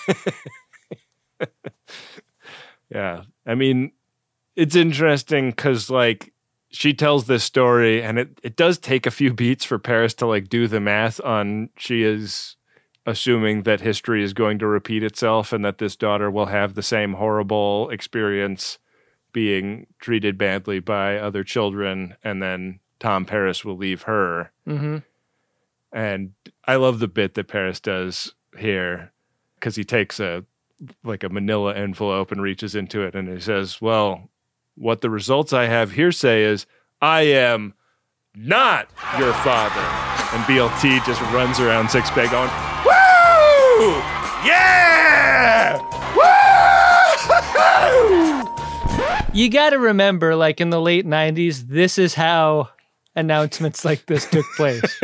Yeah. I mean, it's interesting because like she tells this story and it does take a few beats for Paris to like do the math on she is assuming that history is going to repeat itself and that this daughter will have the same horrible experience being treated badly by other children, and then Tom Paris will leave her. Mm-hmm. And I love the bit that Paris does here because he takes a manila envelope and reaches into it and he says, well, what the results I have here say is I am not your father. And BLT just runs around Six Bay going, woo! Yeah! Woo! You got to remember, like in the late 90s, this is how announcements like this took place.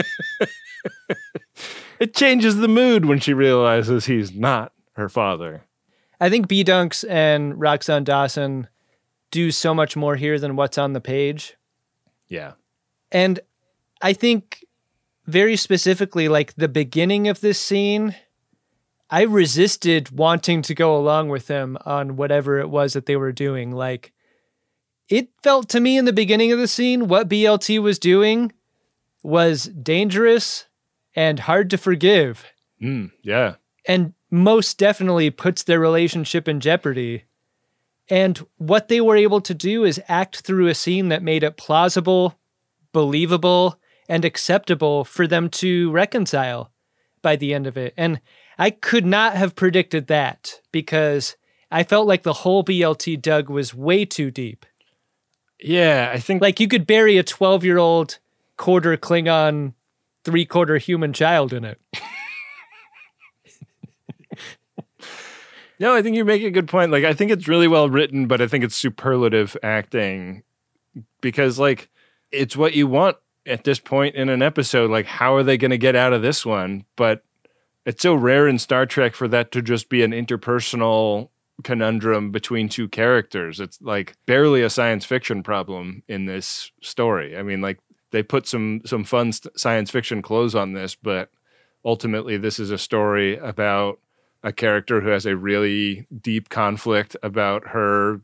It changes the mood when she realizes he's not her father. I think B-Dunks and Roxanne Dawson do so much more here than what's on the page. Yeah. And I think very specifically, like the beginning of this scene, I resisted wanting to go along with them on whatever it was that they were doing. Like, it felt to me in the beginning of the scene, what BLT was doing was dangerous and hard to forgive. Yeah. And most definitely puts their relationship in jeopardy. And what they were able to do is act through a scene that made it plausible, believable, and acceptable for them to reconcile by the end of it. And I could not have predicted that because I felt like the whole BLT Doug was way too deep. Yeah, I think... Like, you could bury a 12-year-old quarter Klingon, 3/4 human child in it. No, I think you make a good point. Like, I think it's really well written, but I think it's superlative acting because, like, it's what you want at this point in an episode. Like, how are they going to get out of this one? But it's so rare in Star Trek for that to just be an interpersonal conundrum between two characters. It's like barely a science fiction problem in this story. I mean, like, they put some fun science fiction clothes on this, but ultimately this is a story about a character who has a really deep conflict about her,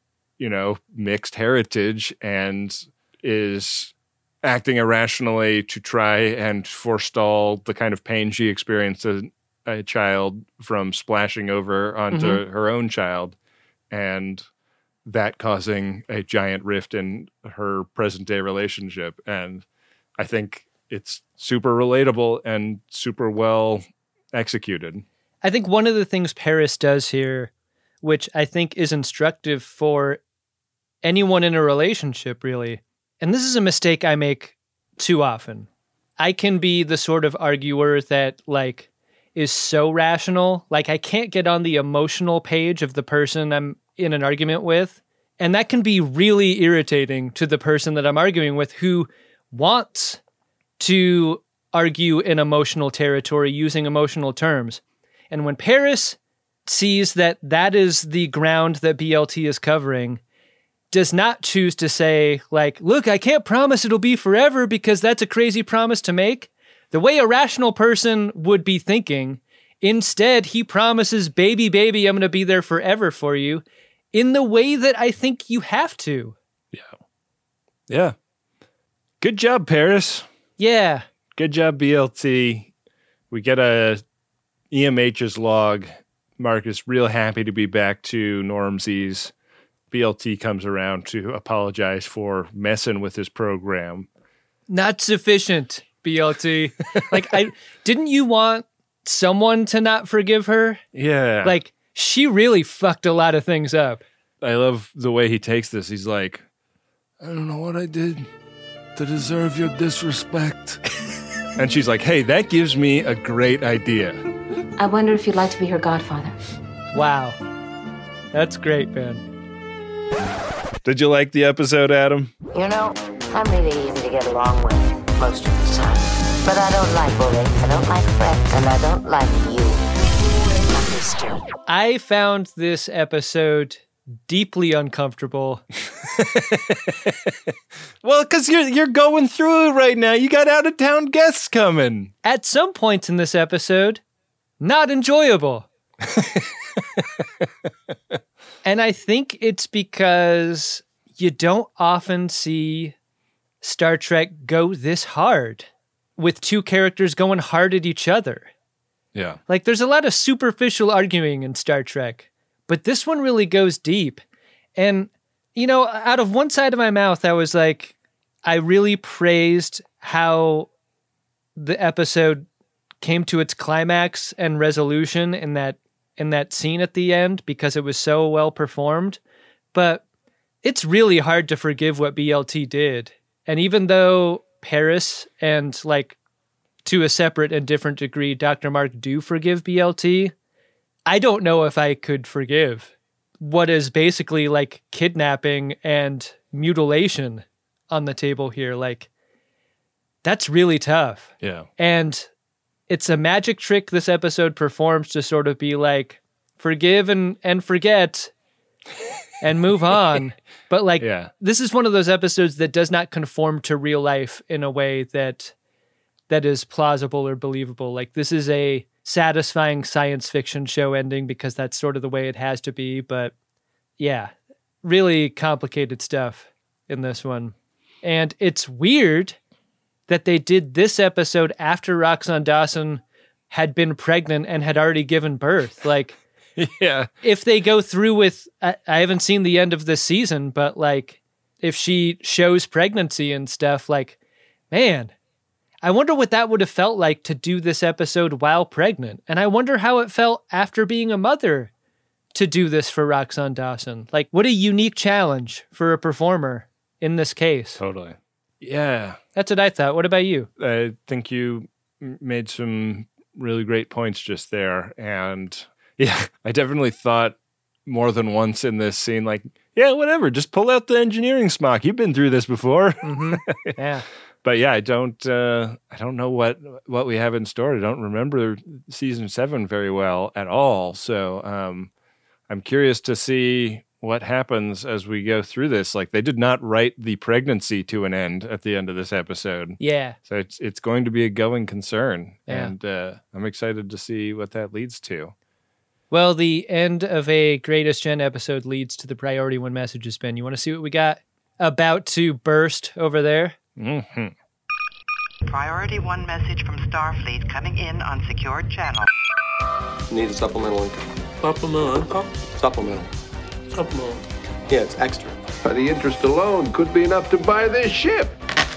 mixed heritage and is acting irrationally to try and forestall the kind of pain she experienced as a child from splashing over onto her own child, and that causing a giant rift in her present-day relationship. And I think it's super relatable and super well executed. I think one of the things Paris does here, which I think is instructive for anyone in a relationship, really, and this is a mistake I make too often. I can be the sort of arguer that, like, is so rational. Like, I can't get on the emotional page of the person I'm in an argument with. And that can be really irritating to the person that I'm arguing with who wants to argue in emotional territory using emotional terms. And when Paris sees that that is the ground that BLT is covering, does not choose to say, like, look, I can't promise it'll be forever because that's a crazy promise to make. The way a rational person would be thinking, instead, he promises, baby, I'm going to be there forever for you in the way that I think you have to. Yeah. Good job, Paris. Yeah. Good job, BLT. We get a EMH's log. Marcus real happy to be back to normsies. BLT comes around to apologize for messing with his program. Not sufficient, BLT. Like, didn't you want someone to not forgive her? Yeah. Like, she really fucked a lot of things up. I love the way he takes this. He's like, I don't know what I did to deserve your disrespect. And she's like, hey, that gives me a great idea. I wonder if you'd like to be her godfather. Wow. That's great, Ben. Did you like the episode, Adam? You know, I'm really easy to get along with most of the time. But I don't like bullying, I don't like threats, and I don't like you, Mr. I found this episode deeply uncomfortable. Well, because you're going through it right now. You got out-of-town guests coming. At some points in this episode, not enjoyable. And I think it's because you don't often see Star Trek go this hard, with two characters going hard at each other. Yeah. Like, there's a lot of superficial arguing in Star Trek, but this one really goes deep. And, you know, out of one side of my mouth, I was like, I really praised how the episode came to its climax and resolution in that scene at the end, because it was so well performed. But it's really hard to forgive what BLT did. And even though Paris and, like, to a separate and different degree, Dr. Mark do forgive BLT, I don't know if I could forgive what is basically like kidnapping and mutilation on the table here. Like, that's really tough. Yeah. And it's a magic trick this episode performs to sort of be like, forgive and forget and move on. But like, This is one of those episodes that does not conform to real life in a way that is plausible or believable. Like, this is a satisfying science fiction show ending because that's sort of the way it has to be. But yeah, really complicated stuff in this one. And it's weird that they did this episode after Roxanne Dawson had been pregnant and had already given birth. Like, yeah, if they go through with, I haven't seen the end of this season, but like, if she shows pregnancy and stuff, like, man, I wonder what that would have felt like to do this episode while pregnant. And I wonder how it felt after being a mother to do this for Roxanne Dawson. Like, what a unique challenge for a performer in this case. Totally. Yeah. That's what I thought. What about you? I think you made some really great points just there. And yeah, I definitely thought more than once in this scene, like, yeah, whatever, just pull out the engineering smock. You've been through this before. Mm-hmm. Yeah. But yeah, I don't know what we have in store. I don't remember season 7 very well at all. So I'm curious to see what happens as we go through this. Like, they did not write the pregnancy to an end at the end of this episode. Yeah. So it's going to be a going concern. Yeah. And I'm excited to see what that leads to. Well, the end of a Greatest Gen episode leads to the Priority 1 messages, Ben. You want to see what we got about to burst over there? Mm-hmm. Priority 1 message from Starfleet coming in on secured channel. Need a supplemental income. Supplemental income? Supplemental. Yeah, it's extra. The interest alone could be enough to buy this ship.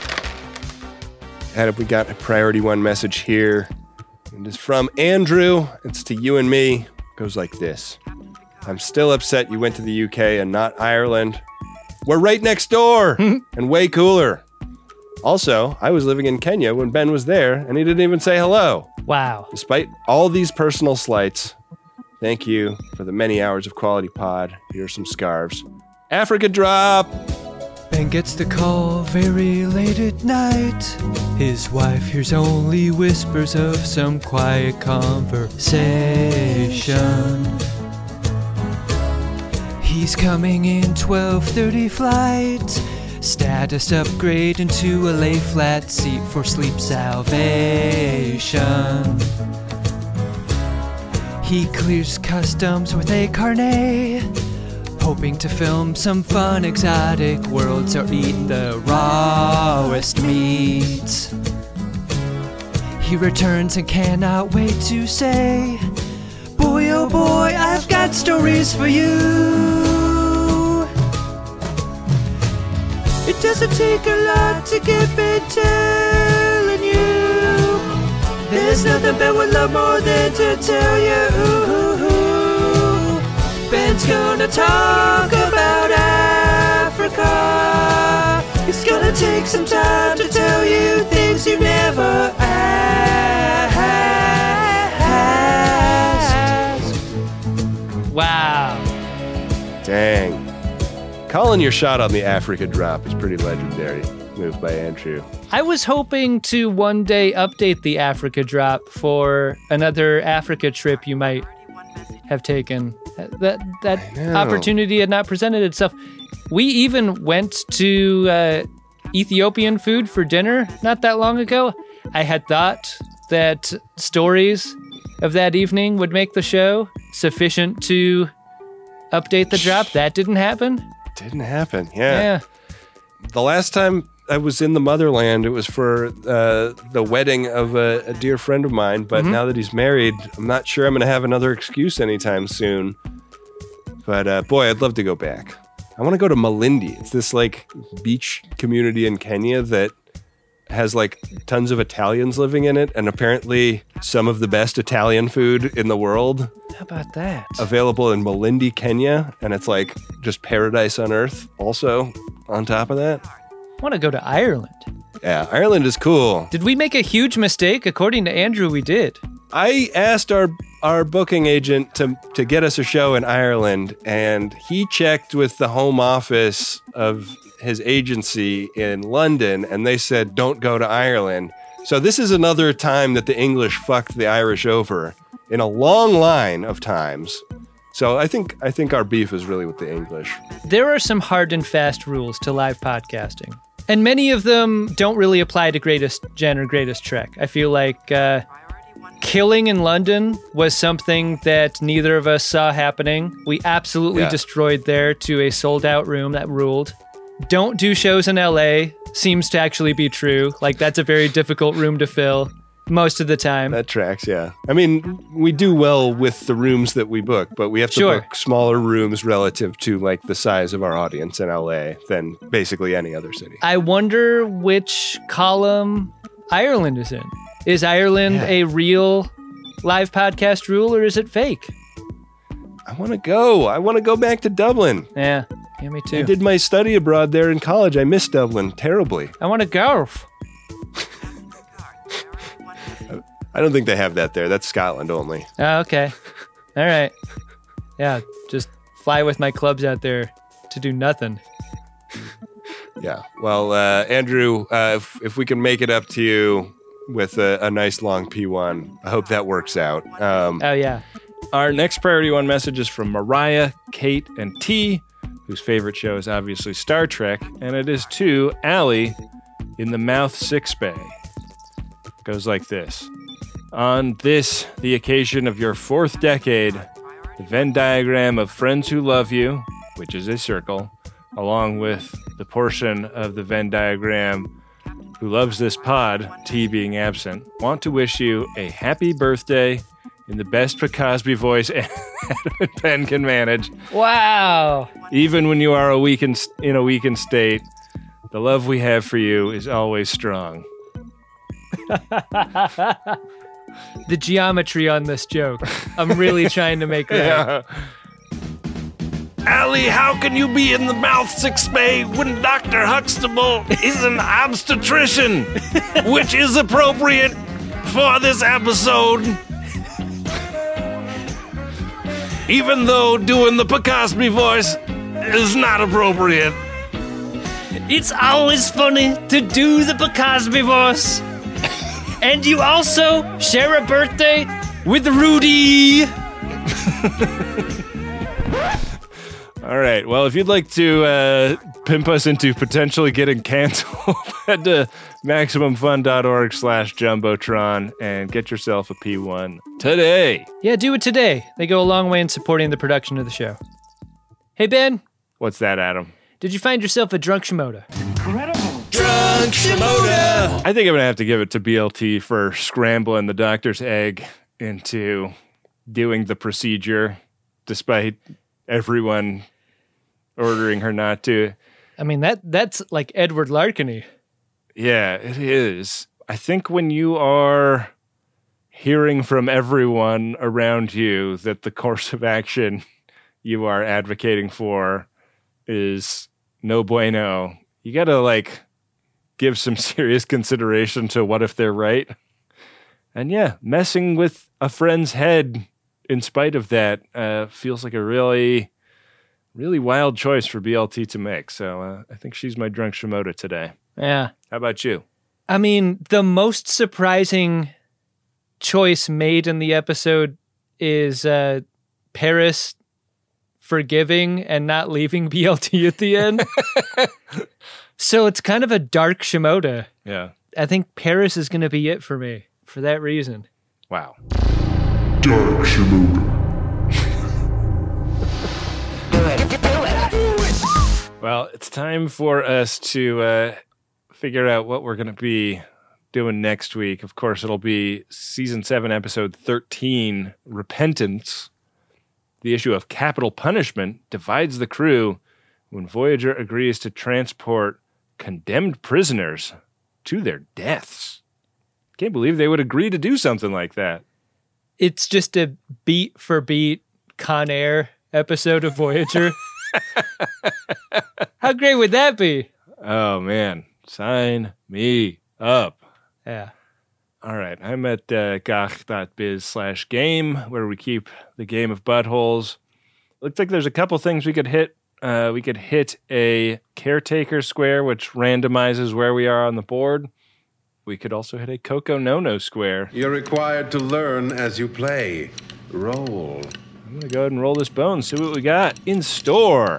Adam, we got a Priority 1 message here. It is from Andrew. It's to you and me. It goes like this. I'm still upset you went to the UK and not Ireland. We're right next door and way cooler. Also, I was living in Kenya when Ben was there, and he didn't even say hello. Wow. Despite all these personal slights, thank you for the many hours of quality pod. Here's some scarves. Africa drop! Ben gets the call very late at night. His wife hears only whispers of some quiet conversation. He's coming in 12:30 flight. Status upgrade into a lay flat seat for sleep salvation. He clears customs with a carnet, hoping to film some fun exotic worlds or eat the rawest meats. He returns and cannot wait to say, boy oh boy, I've got stories for you. It doesn't take a lot to get Ben telling you. There's nothing Ben would love more than to tell you. Ben's gonna talk about Africa. Africa. It's gonna take some time to tell you things you never asked. Wow. Dang. Calling your shot on the Africa drop is pretty legendary. Move by Andrew. I was hoping to one day update the Africa drop for another Africa trip you might have taken. That opportunity had not presented itself. We even went to Ethiopian food for dinner not that long ago. I had thought that stories of that evening would make the show sufficient to update the drop. That didn't happen. Didn't happen, yeah. The last time I was in the motherland, it was for the wedding of a dear friend of mine, but now that he's married, I'm not sure I'm going to have another excuse anytime soon. But boy, I'd love to go back. I want to go to Malindi. It's this like beach community in Kenya that has like tons of Italians living in it, and apparently some of the best Italian food in the world. How about that? Available in Malindi, Kenya, and it's like just paradise on earth also on top of that. I want to go to Ireland. Yeah, Ireland is cool. Did we make a huge mistake? According to Andrew, we did. I asked our booking agent to get us a show in Ireland, and he checked with the home office of his agency in London, and they said, don't go to Ireland. So this is another time that the English fucked the Irish over in a long line of times. So I think our beef is really with the English. There are some hard and fast rules to live podcasting, and many of them don't really apply to Greatest Gen or Greatest Trek. I feel like killing in London was something that neither of us saw happening. We absolutely destroyed there to a sold-out room. That ruled. Don't do shows in LA seems to actually be true. Like, that's a very difficult room to fill most of the time. That tracks, yeah. I mean, we do well with the rooms that we book, but we have to book smaller rooms relative to like the size of our audience in LA than basically any other city. I wonder which column Ireland is in. Is Ireland a real live podcast rule, or is it fake? I want to go. I want to go back to Dublin. Yeah, me too. I did my study abroad there in college. I miss Dublin terribly. I want to go. I don't think they have that there. That's Scotland only. Oh, okay. All right. Yeah, just fly with my clubs out there to do nothing. Yeah. Well, Andrew, if we can make it up to you with a nice long P1, I hope that works out. Oh, yeah. Our next Priority One message is from Mariah, Kate, and T, whose favorite show is obviously Star Trek, and it is to Allie in the Mouth 6 Bay. It goes like this. On this, the occasion of your 4th decade, the Venn diagram of friends who love you, which is a circle, along with the portion of the Venn diagram who loves this pod, T being absent, want to wish you a happy birthday in the best Cosby voice Adam and Ben can manage. Wow. Even when you are in a weakened state, the love we have for you is always strong. The geometry on this joke. I'm really trying to make that. Yeah. Allie, how can you be in the Mouth 6 Bay when Dr. Huxtable is an obstetrician? Which is appropriate for this episode. Even though doing the Cosby voice is not appropriate. It's always funny to do the Cosby voice. And you also share a birthday with Rudy. All right. Well, if you'd like to pimp us into potentially getting canceled, head to MaximumFun.org/Jumbotron and get yourself a P1 today. Yeah, do it today. They go a long way in supporting the production of the show. Hey, Ben. What's that, Adam? Did you find yourself a drunk Shimoda? Incredible. Drunk Shimoda! I think I'm going to have to give it to BLT for scrambling the doctor's egg into doing the procedure, despite everyone ordering her not to. I mean, that's like Edward Larkeny. Yeah, it is. I think when you are hearing from everyone around you that the course of action you are advocating for is no bueno. You got to give some serious consideration to what if they're right. And yeah, messing with a friend's head in spite of that feels like a really, really wild choice for BLT to make. So I think she's my drunk Shimoda today. Yeah. How about you? I mean, the most surprising choice made in the episode is Paris forgiving and not leaving BLT at the end. So it's kind of a dark Shimoda. Yeah. I think Paris is going to be it for me for that reason. Wow. Dark Shimoda. Well, it's time for us to figure out what we're going to be doing next week. Of course, it'll be Season 7, Episode 13, Repentance. The issue of capital punishment divides the crew when Voyager agrees to transport condemned prisoners to their deaths. Can't believe they would agree to do something like that. It's just a beat for beat Con Air episode of Voyager. How great would that be? Oh, man. Sign me up. Yeah. All right. I'm at gach.biz/game, where we keep the game of buttholes. Looks like there's a couple things we could hit. We could hit a caretaker square, which randomizes where we are on the board. We could also hit a Coco No-No square. You're required to learn as you play. Roll. I'm going to go ahead and roll this bone, see what we got in store.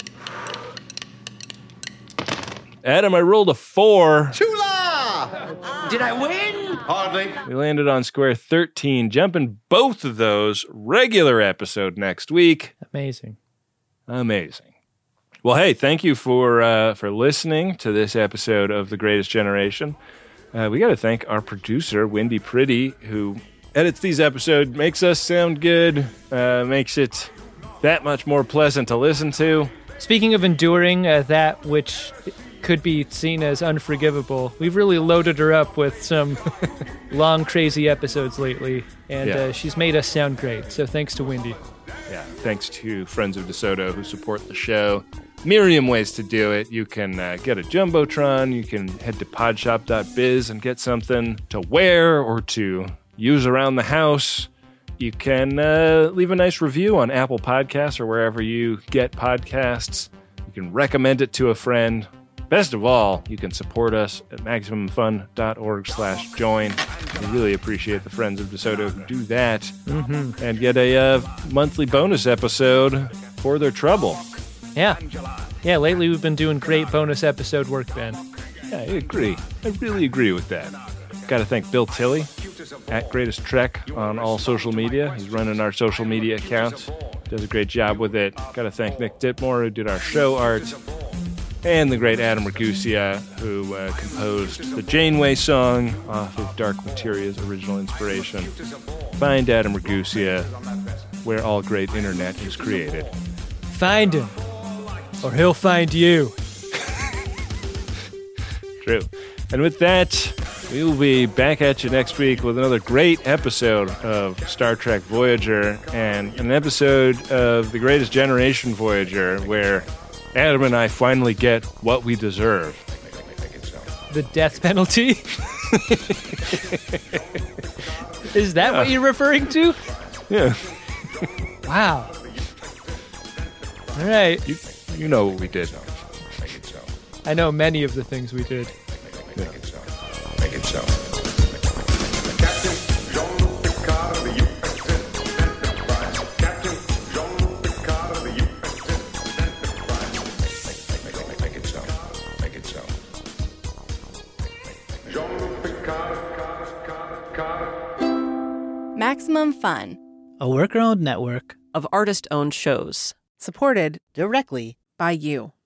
Adam, I rolled a 4. Chula! Did I win? Hardly. We landed on square 13, jumping both of those regular episode next week. Amazing. Well, hey, thank you for listening to this episode of The Greatest Generation. We got to thank our producer, Wendy Pretty, who edits these episodes, makes us sound good, makes it that much more pleasant to listen to. Speaking of enduring that which could be seen as unforgivable, we've really loaded her up with some long, crazy episodes lately, and she's made us sound great. So thanks to Wendy. Yeah, thanks to Friends of DeSoto who support the show. Myriad ways to do it. You can get a Jumbotron. You can head to podshop.biz and get something to wear or to use around the house. You can leave a nice review on Apple Podcasts or wherever you get podcasts. You can recommend it to a friend. Best of all, you can support us at MaximumFun.org/join. We really appreciate the Friends of DeSoto who do that and get a monthly bonus episode for their trouble. Yeah, lately we've been doing great bonus episode work, Ben. Yeah, I agree. I really agree with that. Got to thank Bill Tilley at Greatest Trek on all social media. He's running our social media accounts. Does a great job with it. Got to thank Nick Ditmore, who did our show art. And the great Adam Ragusia, who composed the Janeway song off of Dark Materia's original inspiration. Find Adam Ragusia where all great internet is created. Find him, or he'll find you. True. And with that, we will be back at you next week with another great episode of Star Trek Voyager and an episode of The Greatest Generation Voyager where Adam and I finally get what we deserve. The death penalty? Is that what you're referring to? Yeah. Wow. All right. You know what we did. I know many of the things we did. Make it so. Make it so. Maximum Fun, a worker-owned network of artist-owned shows. Supported directly by you.